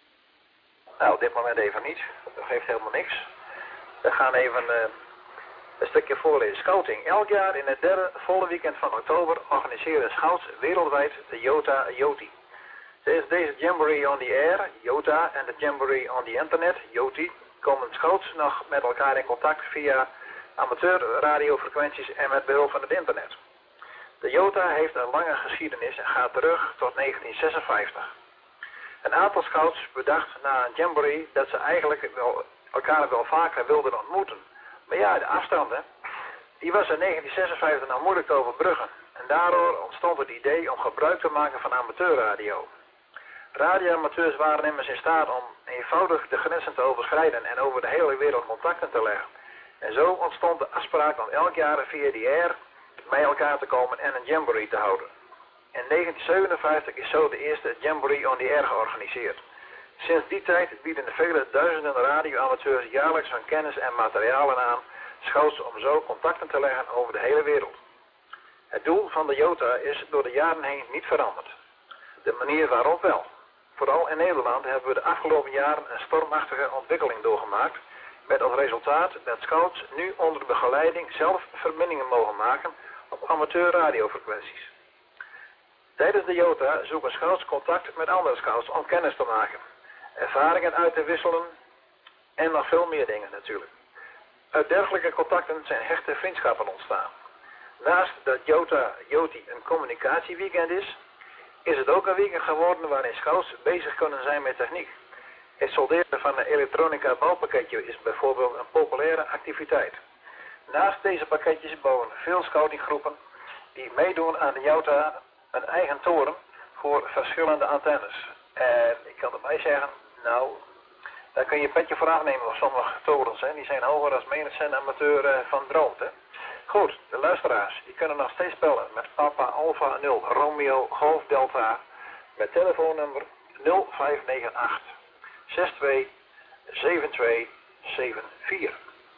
Nou, op dit moment even niet. Dat geeft helemaal niks. We gaan even uh, Een stukje voorlezen. Scouting. Elk jaar in het derde volle weekend van oktober organiseren scouts wereldwijd de Jota Joti. Tijdens deze Jamboree on the Air, Jota, en de Jamboree on the Internet, Joti, komen scouts nog met elkaar in contact via amateurradiofrequenties en met behulp van het internet. De Jota heeft een lange geschiedenis en gaat terug tot negentien zesenvijftig. Een aantal scouts bedacht na een Jamboree dat ze eigenlijk wel, elkaar wel vaker wilden ontmoeten. Maar ja, de afstanden, die was in negentien zesenvijftig nog moeilijk te overbruggen. En daardoor ontstond het idee om gebruik te maken van amateurradio. Radioamateurs waren immers in staat om eenvoudig de grenzen te overschrijden en over de hele wereld contacten te leggen. En zo ontstond de afspraak om elk jaar via de air bij elkaar te komen en een Jamboree te houden. In negentien zevenenvijftig is zo de eerste Jamboree on the Air georganiseerd. Sinds die tijd bieden de vele duizenden radioamateurs jaarlijks hun kennis en materialen aan, scouts om zo contacten te leggen over de hele wereld. Het doel van de Jota is door de jaren heen niet veranderd. De manier waarop wel. Vooral in Nederland hebben we de afgelopen jaren een stormachtige ontwikkeling doorgemaakt, met als resultaat dat scouts nu onder begeleiding zelf verbindingen mogen maken op amateurradiofrequenties. Tijdens de Jota zoeken scouts contact met andere scouts om kennis te maken, ervaringen uit te wisselen en nog veel meer dingen natuurlijk. Uit dergelijke contacten zijn hechte vriendschappen ontstaan. Naast dat Jota Joti een communicatieweekend is, is het ook een weekend geworden waarin scouts bezig kunnen zijn met techniek. Het solderen van een elektronica bouwpakketje is bijvoorbeeld een populaire activiteit. Naast deze pakketjes bouwen veel scoutinggroepen die meedoen aan de Jota een eigen toren voor verschillende antennes. En ik kan erbij zeggen, nou, daar kun je een petje voor afnemen voor sommige torens. Hè. Die zijn hoger dan menig zendamateur uh, van droomt. Hè. Goed, de luisteraars, die kunnen nog steeds bellen met Papa Alpha nul Romeo Golf Delta met telefoonnummer nul vijf negen acht zes twee zeven twee zeven vier.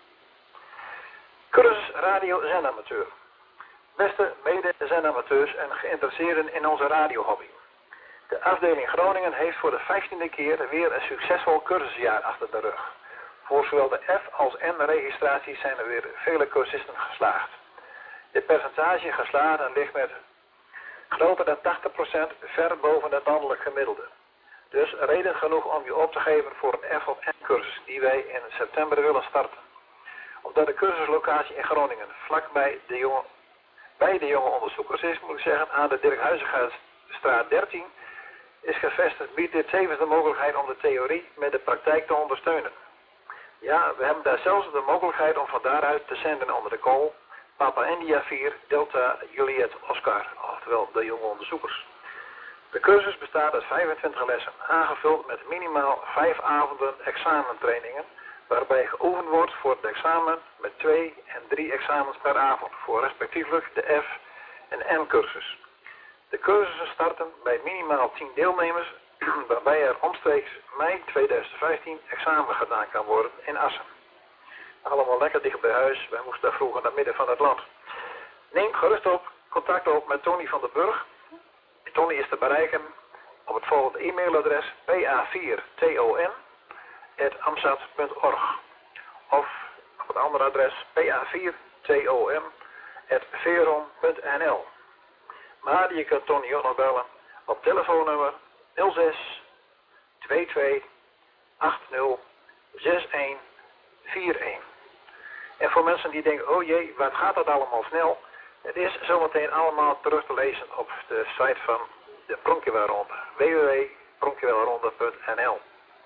Cursus Radio Zendamateur. Beste mede-zendamateurs en geïnteresseerden in onze radiohobby. De afdeling Groningen heeft voor de vijftiende keer weer een succesvol cursusjaar achter de rug. Voor zowel de F als N-registraties zijn er weer vele cursisten geslaagd. Het percentage geslaagden ligt met groter dan tachtig procent ver boven het landelijk gemiddelde. Dus reden genoeg om je op te geven voor een F of N-cursus die wij in september willen starten. Omdat de cursuslocatie in Groningen vlakbij de jonge, bij de jonge onderzoekers is, moet ik zeggen, aan de Dirk Huizingastraat dertien, is gevestigd, biedt dit tevens de mogelijkheid om de theorie met de praktijk te ondersteunen. Ja, we hebben daar zelfs de mogelijkheid om van daaruit te zenden onder de call Papa India vier Delta Juliet Oscar, oftewel de jonge onderzoekers. De cursus bestaat uit vijfentwintig lessen, aangevuld met minimaal vijf avonden examentrainingen, waarbij geoefend wordt voor het examen met twee en drie examens per avond, voor respectievelijk de F- en N-cursus. De cursussen starten bij minimaal tien deelnemers, waarbij er omstreeks mei tweeduizend vijftien examen gedaan kan worden in Assen. Allemaal lekker dicht bij huis, wij moesten daar vroeger naar midden van het land. Neem gerust op, contact op met Tony van den Burg. Tony is te bereiken op het volgende e-mailadres p a vier ton at amsat punt org of op het andere adres p a vier ton at veron punt n l. Maar je kunt Tony ook nog bellen op telefoonnummer nul zes twee twee acht nul zes een vier een. En voor mensen die denken, oh jee, wat gaat dat allemaal snel? Het is zometeen allemaal terug te lezen op de site van de Pronkjewelronde, w w w punt pronkjewelronde punt n l.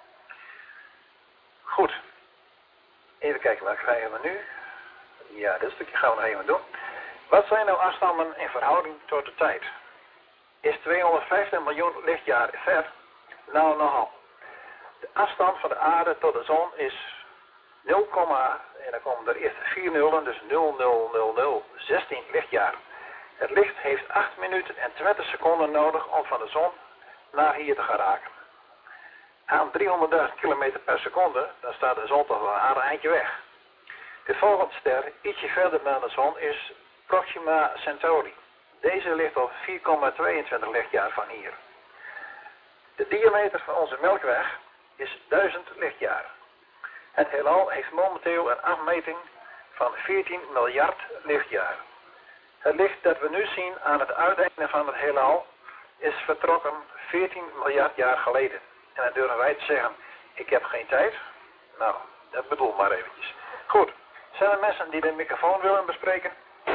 Goed, even kijken, wat krijgen we nu? Ja, dit stukje gaan we nog even doen. Wat zijn nou afstanden in verhouding tot de tijd? Is tweehonderdvijftig miljoen lichtjaar ver? Nou, nogal. De afstand van de aarde tot de zon is nul, en dan komen er eerst vier nullen, dus nul nul nul nul zestien lichtjaar. Het licht heeft acht minuten en twintig seconden nodig om van de zon naar hier te geraken. Aan driehonderdduizend kilometer per seconde, dan staat de zon toch wel een aardig eindje weg. De volgende ster, ietsje verder dan de zon, is Proxima Centauri. Deze ligt op vier komma tweeëntwintig lichtjaar van hier. De diameter van onze Melkweg is duizend lichtjaar. Het heelal heeft momenteel een afmeting van veertien miljard lichtjaar. Het licht dat we nu zien aan het uiteinde van het heelal is vertrokken veertien miljard jaar geleden. En dan durven wij te zeggen, ik heb geen tijd. Nou, dat bedoel maar eventjes. Goed, zijn er mensen die de microfoon willen bespreken?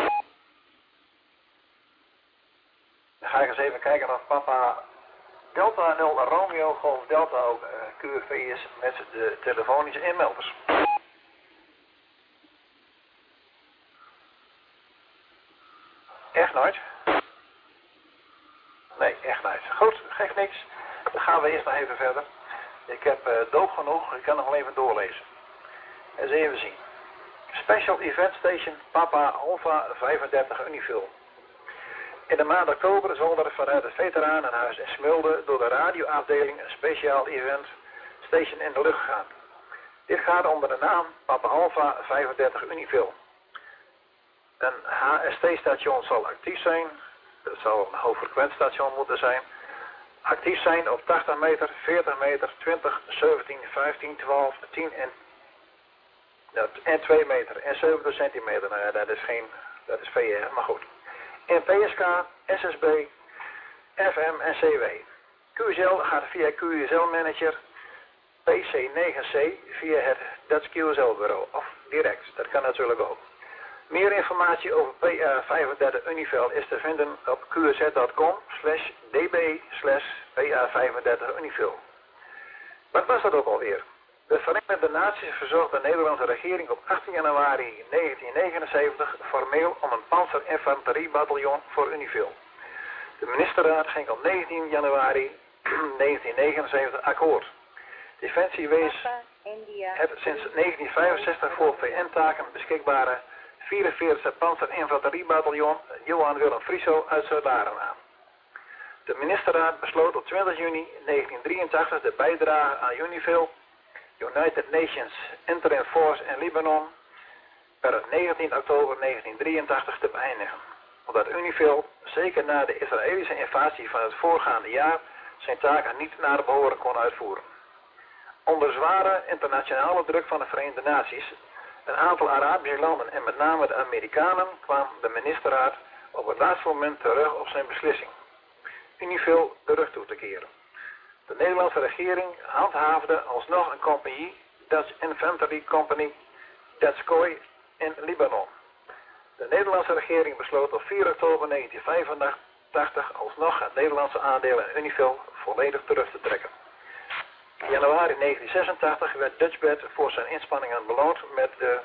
Dan ga ik eens even kijken of papa Delta nul Romeo Golf Delta ook uh, Q R V is met de telefonische inmelders. Echt nooit? Nee, echt nooit. Goed, geeft niks. Dan gaan we eerst nog even verder. Ik heb uh, doop genoeg, ik kan nog wel even doorlezen. Eens even zien. Special Event Station Papa Alpha vijfendertig Unifil. In de maand oktober zal er vanuit het Veteranenhuis in Smilde door de radioafdeling een speciaal event station in de lucht gaan. Dit gaat onder de naam Papa Alpha vijfendertig Unifil. Een H S T-station zal actief zijn. Dat zal een hoogfrequentstation moeten zijn. Actief zijn op tachtig meter, veertig meter, twintig, zeventien, vijftien, twaalf, tien en, en twee meter en zeventig centimeter. Nou ja, dat is geen, dat is V R, maar goed. In P S K, S S B, F M en C W. Q S L gaat via Q S L Manager P C negen C via het Dutch Q S L bureau. Of direct, dat kan natuurlijk ook. Meer informatie over P A vijfendertig Unifil is te vinden op q s z punt com slash d b slash P A vijfendertig Unifil. Wat was dat ook alweer? De Verenigde Naties verzocht de Nederlandse regering op achttien januari negentien negenenzeventig formeel om een panzerinfanteriebataljon voor Unifil. De ministerraad ging op negentien januari negentien negenenzeventig akkoord. Defensie wees het sinds negentien vijfenzestig voor V N-taken beschikbare vierenveertigste panzerinfanteriebataljon Johan Willem Frieso uit Zuid-Laren aan. De ministerraad besloot op twintig juni negentien drieëntachtig de bijdrage aan Unifil, United Nations Interim Force in Libanon, per negentien oktober negentien drieëntachtig te beëindigen. Omdat Unifil, zeker na de Israëlische invasie van het voorgaande jaar, zijn taken niet naar behoren kon uitvoeren. Onder zware internationale druk van de Verenigde Naties, een aantal Arabische landen en met name de Amerikanen kwam de ministerraad op het laatste moment terug op zijn beslissing. Unifil de rug toe te keren. De Nederlandse regering handhaafde alsnog een compagnie, Dutch Infantry Company, Datskoy in Libanon. De Nederlandse regering besloot op vier oktober negentien vijfentachtig alsnog het Nederlandse aandeel in Unifil volledig terug te trekken. In januari negentien zesentachtig werd Dutchbat voor zijn inspanningen beloond met de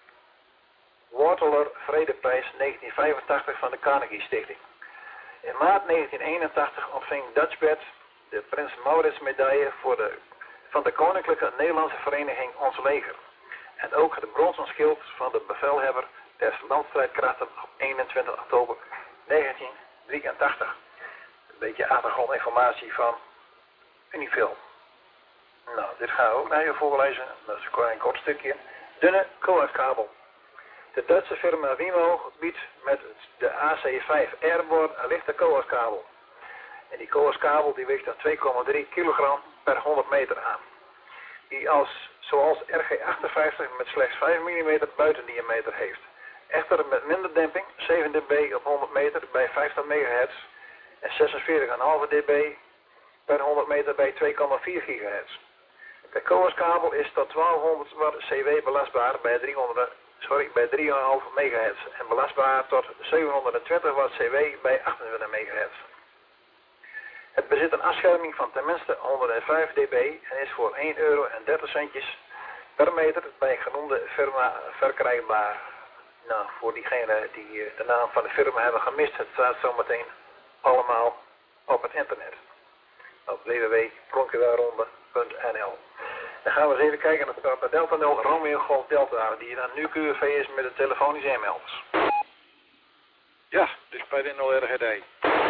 Waterloo Vredeprijs negentien vijfentachtig van de Carnegie Stichting. In maart negentien eenentachtig ontving Dutchbat de Prins Maurits medaille voor de, van de Koninklijke Nederlandse Vereniging Ons Leger. En ook het bronzen schild van de bevelhebber der landstrijdkrachten op eenentwintig oktober negentien drieëntachtig. Een beetje achtergrondinformatie van Unifil. Nou, dit gaan we ook naar je voorlezen. Dat is een kort stukje. Dunne coaxkabel. De Duitse firma Wimo biedt met de A C vijf Airborne een lichte coaxkabel. En die coaxkabel die weegt dan twee komma drie kilogram per honderd meter aan. Die als, zoals R G achtenvijftig met slechts vijf millimeter buitendiameter heeft. Echter met minder demping, zeven dB op honderd meter bij vijftig megahertz en zesenveertig komma vijf dB per honderd meter bij twee komma vier gigahertz. De coaxkabel is tot twaalfhonderd watt C W belastbaar bij, driehonderd, sorry, bij drie komma vijf megahertz en belastbaar tot zevenhonderdtwintig watt C W bij achtentwintig megahertz. Het bezit een afscherming van tenminste honderdvijf dB en is voor één euro en dertig centjes per meter bij genoemde firma verkrijgbaar. Nou, voor diegenen die de naam van de firma hebben gemist, het staat zometeen allemaal op het internet. Op w w w punt pronkewelronde punt n l. Dan gaan we eens even kijken naar de Delta nul Romeo Golf Delta, die dan nu Q R V is met de telefonische e-mails. Ja, dus bij de nul R G D.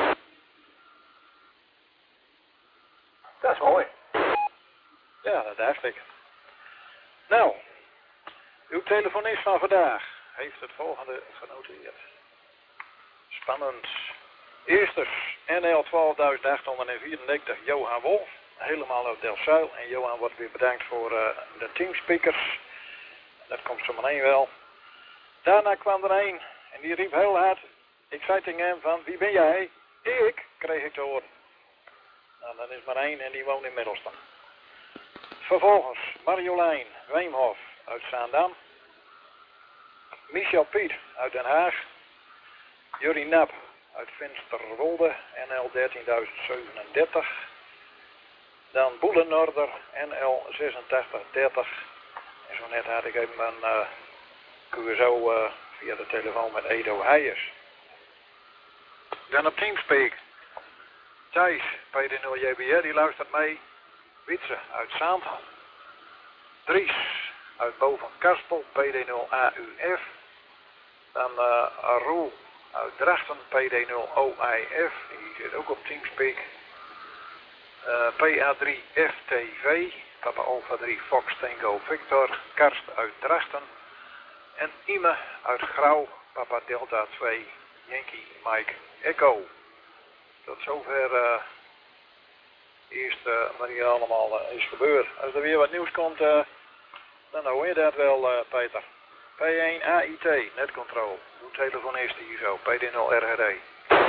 Dat is mooi. Ja, dat dacht ik. Nou, uw telefonist van vandaag heeft het volgende genoteerd. Spannend. Eersters N L twaalfduizend achthonderdvierennegentig Johan Wolf. Helemaal uit Delfzijl. En Johan wordt weer bedankt voor uh, de teamspeakers. Dat komt zo meteen wel. Daarna kwam er een en die riep heel hard. Ik zei tegen hem van, wie ben jij? Ik, kreeg ik te horen. Nou, dan is maar één en die woont in Middelstum. Vervolgens Marjolein Weemhof uit Zaandam. Michel Piet uit Den Haag. Jurie Nap uit Finsterwolde, N L dertienduizend zevenendertig. Dan Boelennorder, N L zesentachtig dertig. En zo net had ik even een uh, Q S O uh, via de telefoon met Edo Heijers. Dan op Teamspeak. Thijs, P D nul J B R, die luistert mee. Witse uit Zaand. Dries uit Boven Karspel, P D nul A U F. Dan uh, Roel uit Drachten, P D nul O I F, die zit ook op Teamspeak. Uh, P A drie F T V, Papa Alpha drie Fox Tango Victor, Karst uit Drachten. En Ime uit Grauw, Papa Delta twee Yankee Mike Echo. Tot zover uh, eerst uh, wat hier allemaal uh, is gebeurd. Als er weer wat nieuws komt, uh, dan hoor je dat wel, uh, Peter. P één A I T, netcontrol. Uw telefonist hier zo, P D nul R G D.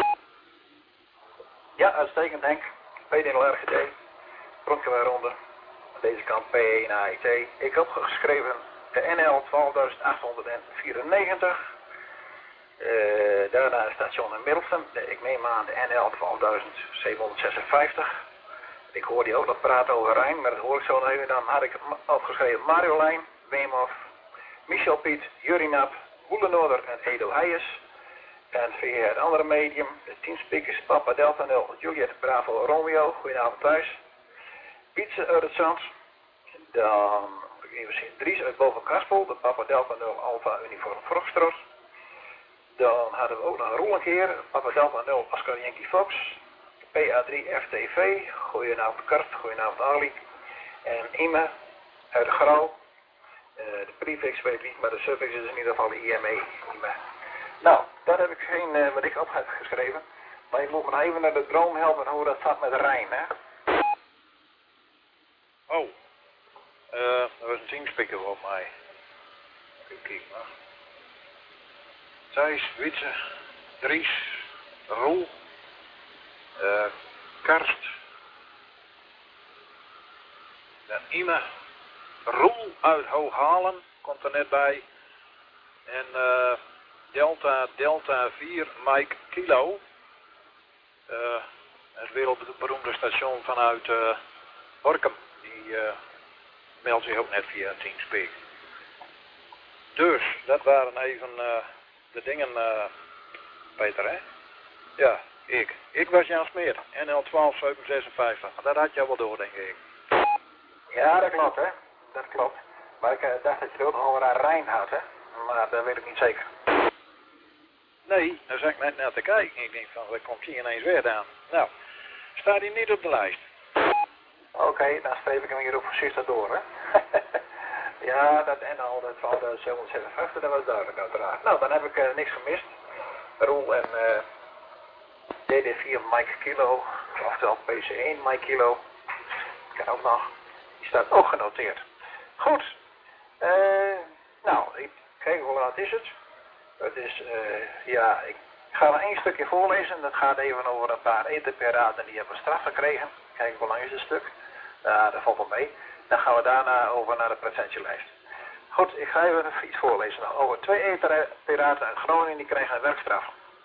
Ja, uitstekend Henk. P D nul R G D. Brandgeweer ronde. Aan deze kant P één A I T. Ik heb geschreven de N L twaalfduizend achthonderdvierennegentig. Uh, daarna station in Middelstum. Ik neem aan de N L twaalfduizend zevenhonderdzesenvijftig. Ik hoorde die ook nog praten over Rijn, maar dat hoor ik zo nog even. Dan had ik opgeschreven Marjolein, Weemhof, Michel Piet, Jurie Nap, Boelenoorder en Edo Heijers. En via het andere medium, de teamspeakers Papa Delta nul, Juliet Bravo Romeo, goedenavond thuis. Pietse uit het Zand. Dan moet ik even zien, Dries uit Boven Kaspel, de Papa Delta nul Alpha Uniform Foxtrot. Dan hadden we ook nog een rollenkeer, Papa Delta nul Oscar Yankee Fox. P A drie F T V, goedenavond Kart, goedenavond Ali. En Ime uit de Grauw. Uh, de prefix weet ik niet, maar de suffix is in ieder geval de I M E. Nou, daar heb ik geen uh, wat ik op heb geschreven. Maar je moet me even naar de droom helpen hoe dat staat met Rijn, hè? Oh, uh, dat was een teamspeaker op mij. Even kijken, maar. Thijs, Witse, Dries, Roel, uh, Karst, dan Ime, Roel uit Hooghalen komt er net bij. En uh, Delta, Delta vier, Mike Kilo. Uh, het wereldberoemde station vanuit uh, Borkum. Die uh, meldt zich ook net via Teamspeak. Dus, dat waren even uh, de dingen, uh, Peter, hè? Ja, ik. Ik was Jan Smeer, N L twaalf zevenhonderdzesenvijftig. Dat had je wel door, denk ik. Ja, dat klopt, hè? Dat klopt. Maar ik uh, dacht dat je er ook nog over aan Rijn had, hè? Maar dat weet ik niet zeker. Nee, daar zat ik net naar te kijken. Ik denk van, wat komt hier ineens weer aan? Nou, staat hij niet op de lijst. Oké, okay, dan streep ik hem hier op voorzichtig door, hè? Ja, dat en al, dat twaalfduizend zevenhonderdzesenvijftig, dat was duidelijk uiteraard. Nou, dan heb ik uh, niks gemist. Roel en uh, D D vier Mike Kilo, oftewel P C één Mike Kilo. Ik ken ook nog. Die staat ook genoteerd. Goed. Uh, nou, ik kijk hoe laat is het. Het is, uh, ja, ik ga er één stukje voorlezen. Dat gaat even over een paar etenpiraten die hebben straf gekregen. Kijk hoe lang is het stuk. Uh, dat valt wel mee. Dan gaan we daarna over naar de presentielijst. Goed, ik ga even iets voorlezen. Nou, over twee etenpiraten uit Groningen die kregen een werkstraf.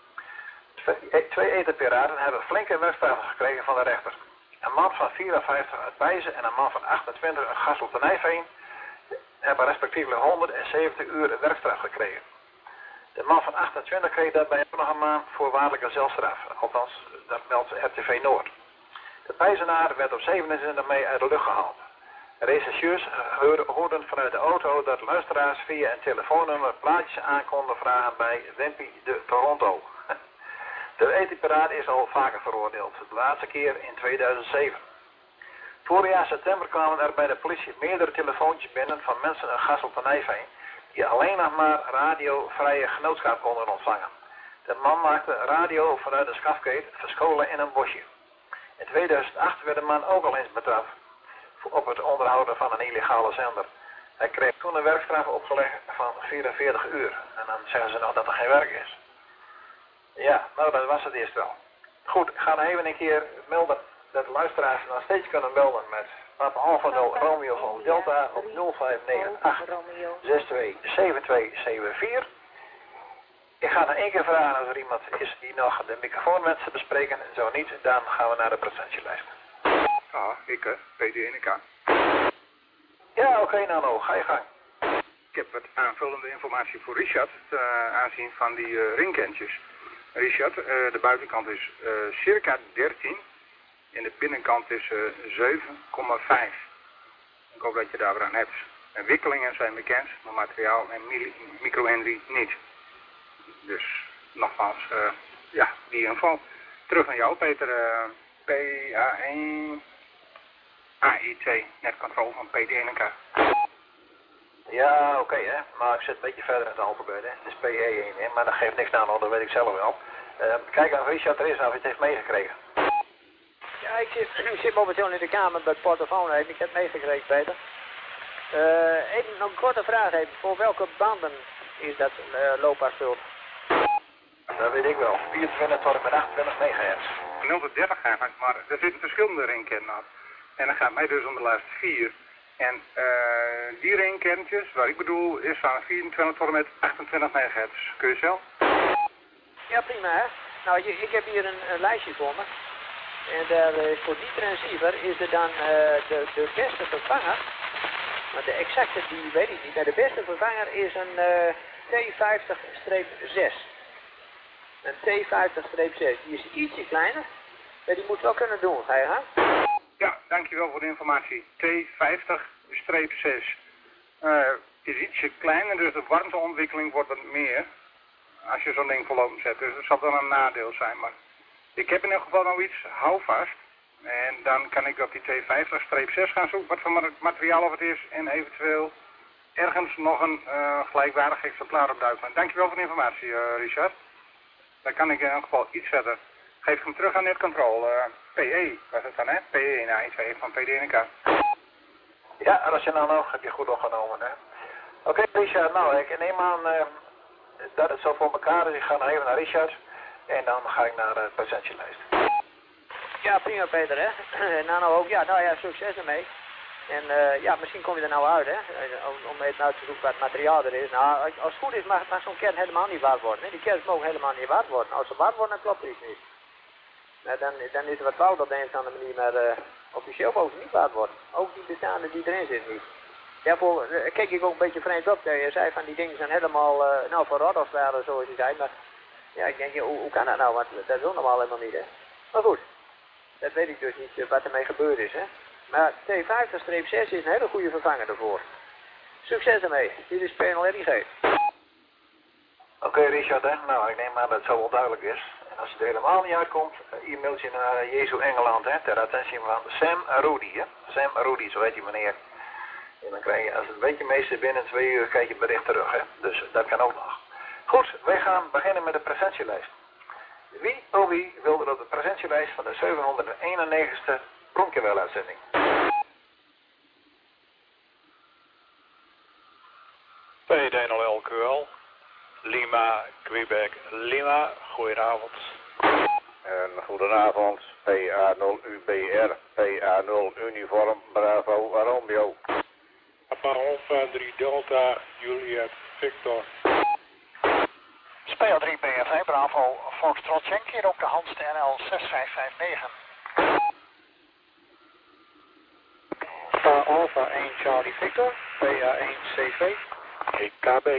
Twee etenpiraten hebben flinke werkstraffen gekregen van de rechter. Een man van vierenvijftig uit Bijzen en een man van achtentwintig uit Gassel te Nijveen hebben respectievelijk honderdzeventig uur werkstraf gekregen. De man van achtentwintig kreeg daarbij ook nog een maand voorwaardelijke zelfstraf. Althans, dat meldt R T V Noord. De Bijzenaar werd op zevenentwintig mei uit de lucht gehaald. Rechercheurs hoorden vanuit de auto dat luisteraars via een telefoonnummer plaatjes aan konden vragen bij Wimpy de Toronto. De etenpiraat is al vaker veroordeeld, de laatste keer in tweeduizend zeven. Vorig jaar september kwamen er bij de politie meerdere telefoontjes binnen van mensen uit Gassel te Nijveen die alleen nog maar radiovrije genootschap konden ontvangen. De man maakte radio vanuit de schafkeet verscholen in een bosje. In tweeduizend acht werd de man ook al eens betrapt op het onderhouden van een illegale zender. Hij kreeg toen een werkstraf opgelegd van vierenveertig uur. En dan zeggen ze nog dat er geen werk is. Ja, nou dat was het eerst wel. Goed, ik ga nog even een keer melden dat de luisteraars nog steeds kunnen belden met Papa Alpha nul Romeo van Delta op nul vijf negen acht zes twee zeven twee zeven vier. Ik ga nog één keer vragen als er iemand is die nog de microfoon wenst te bespreken. En zo niet, dan gaan we naar de presentielijst. Ah, ik, P D N K. Ja, oké, okay, Nano, ga je gang. Ik heb wat aanvullende informatie voor Richard, ten aanzien van die uh, ringkentjes. Richard, uh, de buitenkant is uh, circa dertien en de binnenkant is uh, zeven komma vijf. Ik hoop dat je daar weer aan hebt. En wikkelingen zijn bekend, maar materiaal en micro-henry niet. Dus nogmaals, uh, ja, die info. Terug naar jou, Peter. Uh, P A één A I T, netcontrol van P D N K. Ja, oké, okay, hè. Maar ik zit een beetje verder in het alfabet, hè. Het is P E één, hè. Maar dat geeft niks aan, hoor. Dat weet ik zelf wel. Uh, kijk aan Richard er is, of hij het heeft meegekregen. Ja, ik zit, ik zit momenteel in de kamer bij het portofoon. Ik heb het meegekregen, Peter. Uh, even nog een korte vraag even. Voor welke banden is dat uh, loopbaarspul? Dat weet ik wel. vierentwintig tot met achtentwintig megahertz. nul tot dertig eigenlijk, maar er zitten verschillende ringketten aan. En dan gaat mij dus om de laatste vier. En uh, die ringkentjes, waar ik bedoel, is van vierentwintig tot en met achtentwintig megahertz. Kun je zelf? Ja, prima, hè. Nou, ik, ik heb hier een, een lijstje voor me. En daar, uh, voor die transceiver is er dan uh, de, de beste vervanger. Maar de exacte, die weet ik niet. Maar de beste vervanger is een uh, T vijftig zes. Een T vijftig zes. Die is ietsje kleiner. Maar die moet wel kunnen doen, ga je gaan? Ja, dankjewel voor de informatie. T vijftig zes. Uh, is ietsje kleiner, dus de warmteontwikkeling wordt wat meer. Als je zo'n ding vol open zet. Dus dat zal dan een nadeel zijn. Maar ik heb in ieder geval nou iets, hou vast. En dan kan ik op die T vijftig zes gaan zoeken wat voor materiaal of het is. En eventueel ergens nog een uh, gelijkwaardig exemplaar opduiken. Dankjewel voor de informatie, uh, Richard. Dan kan ik in ieder geval iets verder. Geef ik hem terug aan netcontrol. Uh, P E was het dan, hè? P E één A I twee van P D N K. Ja, en als je nou nog, heb je goed opgenomen, hè? Oké, okay, Richard, nou, ik neem aan uh, dat het zo voor elkaar is. Ik ga nog even naar Richard. En dan ga ik naar de presentielijst. Ja, prima, Peter, hè? nou, nou ook, ja, nou ja, succes ermee. En uh, ja, misschien kom je er nou uit, hè? Om, om even uit te zoeken wat materiaal er is. Nou, als het goed is, mag, mag zo'n kern helemaal niet waard worden. Hè? Die kerns mogen helemaal niet waard worden. Als ze waard worden, dan klopt er iets niet. Nou, dan, dan is er wat fout op de een of andere manier, maar uh, officieel mogen ze niet waard worden. Ook die bestaande die erin zitten niet. Daarvoor uh, keek ik ook een beetje vreemd op. Je zei van die dingen zijn helemaal, uh, nou, voor Rodos waren, zoals je zei. Maar ja, ik denk, hoe, hoe kan dat nou? Want dat wil normaal helemaal niet, hè? Maar goed, dat weet ik dus niet uh, wat ermee gebeurd is, hè? Maar T vijftig zes is een hele goede vervanger ervoor. Succes ermee. Dit is P N L R I G. Oké, okay, Richard, hè? Nou, ik neem aan dat het zo wel duidelijk is. En als het er helemaal niet uitkomt, e-mailtje naar Jezu Engeland, hè, ter attentie van Sam Rudy, hè. Sam Rudy, zo heet die meneer. En dan krijg je, als het een beetje mee zit, binnen twee uur krijg je het bericht terug, hè. Dus dat kan ook nog. Goed, wij gaan beginnen met de presentielijst. Wie, oh wie, wilde op de presentielijst van de zevenhonderdeenennegentigste Pronkjewel-uitzending? P D N L Q L, Lima, Quebec, Lima, goedenavond. En goedenavond, P A nul U B R, P A nul Uniform, Bravo, Romeo. Papa Alpha drie Delta, Juliet, Victor. Speel drie B F V, Bravo, Foxtrot Yankee, op de Hans N L zes vijf vijf negen. Papa Alpha één Charlie Victor, P A één C V, E K B.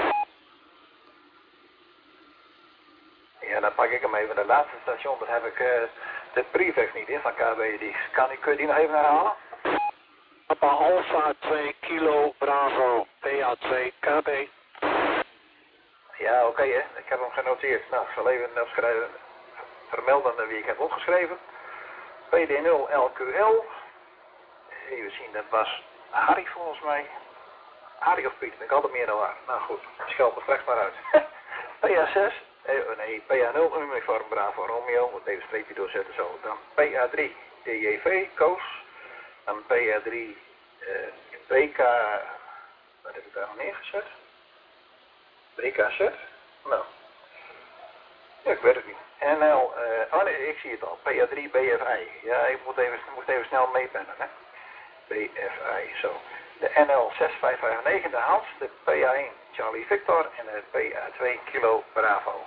Ja, dan pak ik hem even. De laatste station, dat heb ik uh, de prefix niet in van K B. Die, kan, kun je die nog even herhalen? Papa Alpha twee Kilo Bravo, P A twee K B. Ja, oké, okay, hè. Ik heb hem genoteerd. Nou, ik zal even opschrijven, vermelden wie ik heb opgeschreven. P D nul L Q L. Even zien, dat was Harry volgens mij. Harry of Piet, ben ik altijd meer dan waar. Nou goed, scheld me straks maar uit. P A zes, eh, nee, P A nul Uniform Bravo Romeo, wat even een streepje doorzetten zo. Dan P A drie D J V Koos. Dan P A drie uh, P K Wat heb ik daar nog neergezet? drie K zet? Nou. Ja, ik weet het niet. N L, uh, oh nee, ik zie het al. P A drie B F I. Ja, ik moet even, moet even snel meepennen, hè. B F I, zo. De N L zes vijf vijf negen, de Hans, de P A één Charlie Victor en de P A twee Kilo Bravo.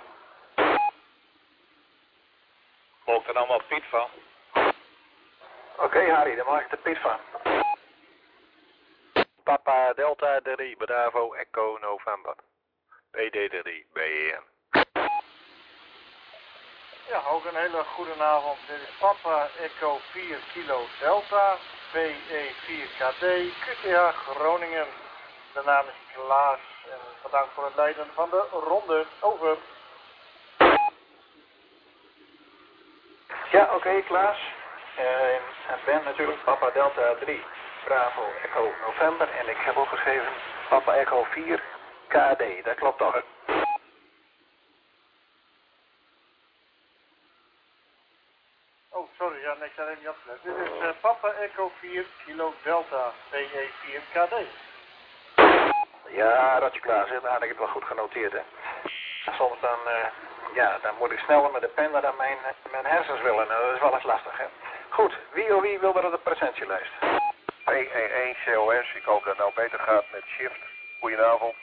Volgt er allemaal Piet van? Oké, okay, Harry, daar maak ik de Piet van. Papa Delta drie, Bravo Echo November. P D drie, B E N. Ja, ook een hele goede avond. Dit is Papa Echo vier Kilo Delta, B E vier K D, Q T H Groningen. De naam is Klaas en bedankt voor het leiden van de ronde. Over. Ja, oké, okay, Klaas. Uh, ik ben natuurlijk Papa Delta drie, Bravo Echo November en ik heb opgeschreven Papa Echo vier K D. Dat klopt toch? Oh, sorry, ja, nee, ik had even niet opgelet. Dit is uh, Papa Echo vier Kilo Delta, B E vier K D. Ja, Rotje Klaas, dan had ik het wel goed genoteerd, hè. Soms dan, uh, ja, dan moet ik sneller met de pen dan mijn, mijn hersens willen. Nou, dat is wel eens lastig, hè. Goed, wie of wie wil er op de presentielijst? P E één C O S, ik hoop dat het nou beter gaat met shift. Goedenavond.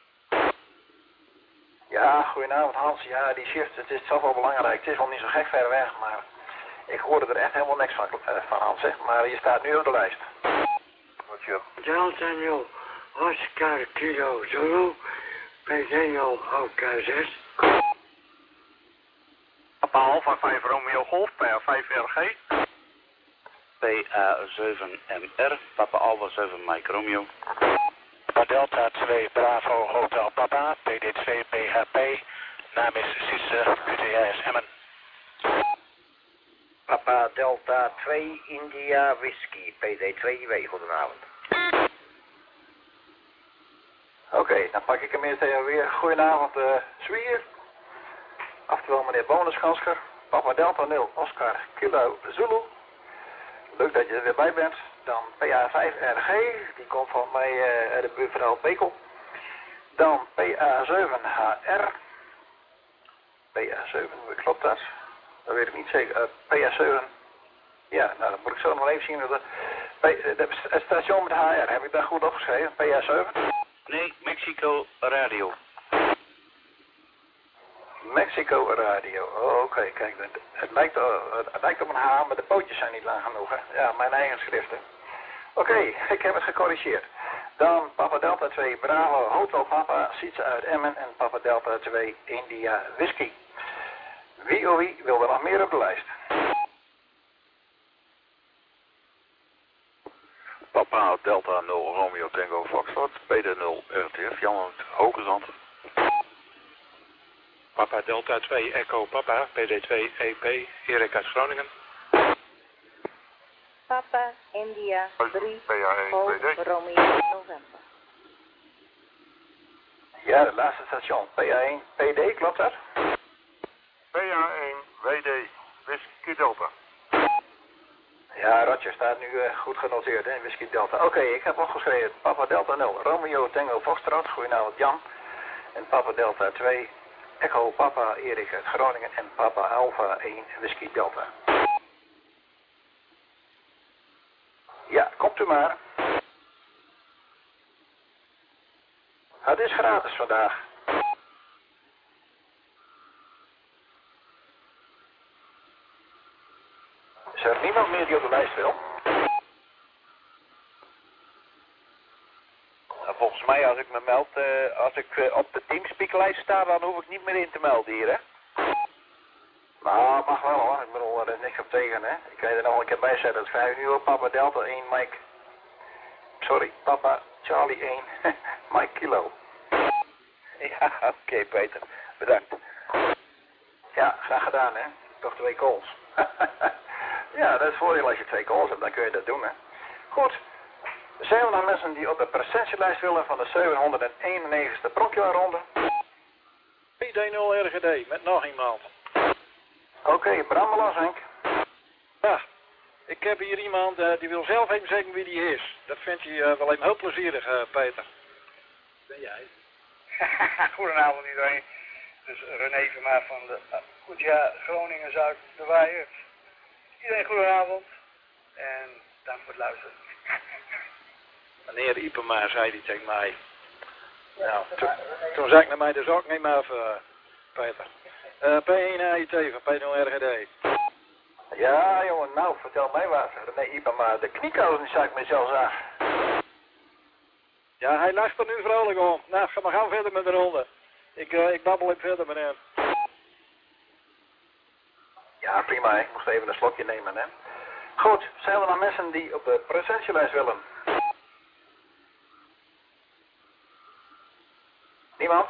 Ja, goedenavond Hans. Ja, die shift, het is toch wel belangrijk. Het is wel niet zo gek ver weg, maar ik hoorde er echt helemaal niks van, uh, van Hans, zeg. Maar je staat nu op de lijst. Wat je? Delta nul, Oscar Kilo Zulu, P D nul, O K zes. Papa Alpha vijf Romeo Golf, P A vijf R G. P A zeven M R, Papa Alpha zeven Mike Romeo. Papa Delta twee Bravo Hotel Papa, P D twee B H P, naam is Sisse, Q T H is Emmen. Papa Delta twee India Whisky, P D twee I W, goedenavond. Oké, okay, dan pak ik hem eerst even weer. Goedenavond, uh, Zwier. Oftewel meneer Bonusgansker. Papa Delta nul, Oscar Kilo Zulu. Leuk dat je er weer bij bent. Dan P A vijf R G, die komt van mij uh, uit de buurt van Bekel. Dan P A zeven H R. P A zeven, klopt dat? Dat weet ik niet zeker. Uh, P A zeven. Ja, nou dan moet ik zo nog even zien. Dat de, de, het station met H R, heb ik daar goed opgeschreven? P A zeven? Nee, Mexico Radio. Mexico Radio, oh, oké, okay. Kijk, het, het, lijkt, uh, het lijkt op een H, maar de pootjes zijn niet lang genoeg, hè? Ja, mijn eigen schriften. Oké, okay, ik heb het gecorrigeerd. Dan Papa Delta twee Bravo Hotel Papa, Sietse uit Emmen en Papa Delta twee India Whisky. Wie of wie wil er nog meer op de lijst? Papa Delta nul Romeo Tango Foxtrot, P D nul R T F, Jan Hoogezand. Papa Delta twee Echo Papa, P D twee E P, Erik uit Groningen. Papa India drie P A één Golf P D. Romeo November. Ja, het laatste station, P A één P D, klopt dat? P A één W D, Whisky Delta. Ja, Roger staat nu uh, goed genoteerd, hè, Whisky Delta. Oké, okay, ik heb opgeschreven Papa Delta nul, Romeo Tango Foxtrot, goedenavond Jan. En Papa Delta twee, Echo Papa Erik uit Groningen en Papa Alpha één Whisky Delta. Ja, komt u maar. Het is gratis vandaag. Is er niemand meer die op de lijst wil? Nou, volgens mij als ik me meld, uh, als ik uh, op de Teamspeak-lijst sta, dan hoef ik niet meer in te melden hier, hè? Nou, mag wel hoor. Ik bedoel, er is niks op tegen, hè. Ik kan je er nog een keer bij zetten. Dat is vijf uur, Papa Delta één, Mike. Sorry, Papa Charlie één, Mike Kilo. Ja, oké okay, Peter. Bedankt. Ja, graag gedaan, hè. Toch twee calls. Ja, dat is het voordeel als je twee calls hebt, dan kun je dat doen, hè. Goed. Zijn er nog mensen die op de presentielijst willen van de zevenhonderdeenennegentigste Bronkjaarronde? P D nul R G D, met nog iemand. Oké, okay, Bram los, Henk. Ja, ik heb hier iemand uh, die wil zelf even zeggen wie die is. Dat vindt hij uh, wel even heel plezierig, uh, Peter. ben jij? Goedenavond iedereen. Dus René Vermaar van de uh, Goedja Groningen Zuid de Weijer. Iedereen goedenavond en dank voor het luisteren. Meneer Ipema zei die tegen mij. Nou, toen, toen zei ik naar mij de zak neem maar even, uh, Peter. Uh, P één A I T van P nul R G D. Ja, jongen, nou, vertel mij wat. René Ipema, de kniekousen zou ik mezelf af. Ja, hij lacht er nu vrolijk om. Nou, ga maar gaan verder met de ronde. Ik, uh, ik babbel even verder met hem. Ja, prima, ik moest even een slokje nemen, hè. Goed, zijn er nog mensen die op de presentielijst willen? Niemand?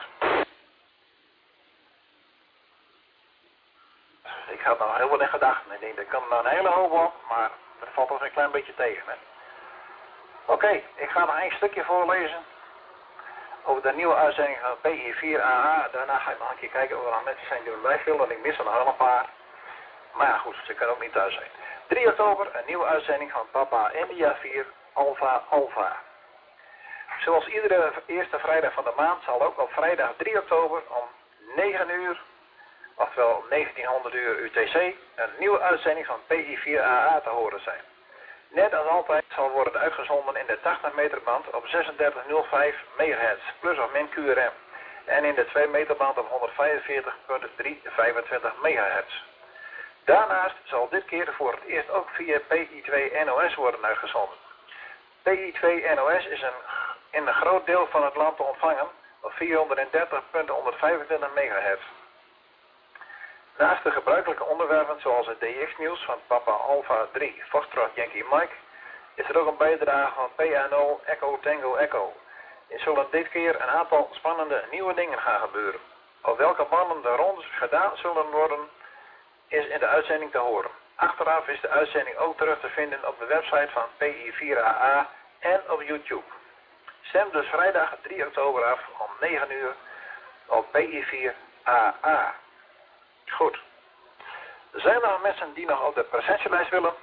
Ik had nog heel wat in gedachten. Ik denk, er kan een hele hoop op, maar dat valt ons een klein beetje tegen, hè. Oké, okay, ik ga nog één stukje voorlezen over de nieuwe uitzending van P I vier A A. Daarna ga ik nog een keer kijken of er nog mensen zijn die erbij willen. Ik mis er nog wel een paar. Maar ja, goed, ze kunnen ook niet thuis zijn. drie oktober, een nieuwe uitzending van Papa India vier Alpha Alpha. Zoals iedere eerste vrijdag van de maand zal ook op vrijdag drie oktober om negen uur, oftewel negentienhonderd uur U T C, een nieuwe uitzending van P I vier A A te horen zijn. Net als altijd zal worden uitgezonden in de tachtig meter band op zesendertig komma nul vijf megahertz, plus of min Q R M. En in de twee meter band op honderdvijfenveertig komma driehonderdvijfentwintig megahertz. Daarnaast zal dit keer voor het eerst ook via P I twee N O S worden uitgezonden. P I twee N O S is een, in een groot deel van het land te ontvangen op vierhonderddertig komma honderdvijfentwintig megahertz. Naast de gebruikelijke onderwerpen zoals het D X nieuws van Papa Alpha drie Foxtrot Yankee Mike is er ook een bijdrage van P A nul Echo Tango Echo. Er zullen dit keer een aantal spannende nieuwe dingen gaan gebeuren. Op welke banden de rondes gedaan zullen worden is in de uitzending te horen. Achteraf is de uitzending ook terug te vinden op de website van P I vier A A en op YouTube. Stem dus vrijdag drie oktober af om negen uur op P I vier A A. Goed. Zijn er nog mensen die nog op de presentielijst willen?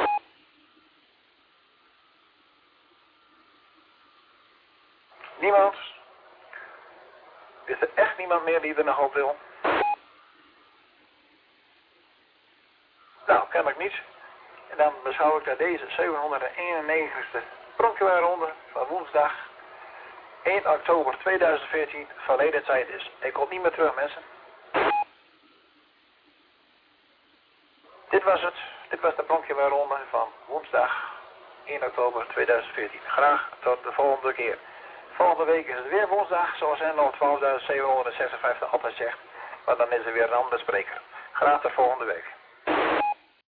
Niemand? Is er echt niemand meer die er nog op wil? Nou, kennelijk niet. En dan beschouw ik dat deze zevenhonderdeenennegentigste pronkjuweelronde van woensdag één oktober tweeduizend veertien verleden tijd is. Ik kom niet meer terug, mensen. Dit was het. Dit was de pronkjuweelronde van woensdag één oktober tweeduizend veertien. Graag tot de volgende keer. Volgende week is het weer woensdag, zoals N L twaalfduizend zevenhonderdzesenvijftig altijd zegt. Maar dan is er weer een andere spreker. Graag tot volgende week.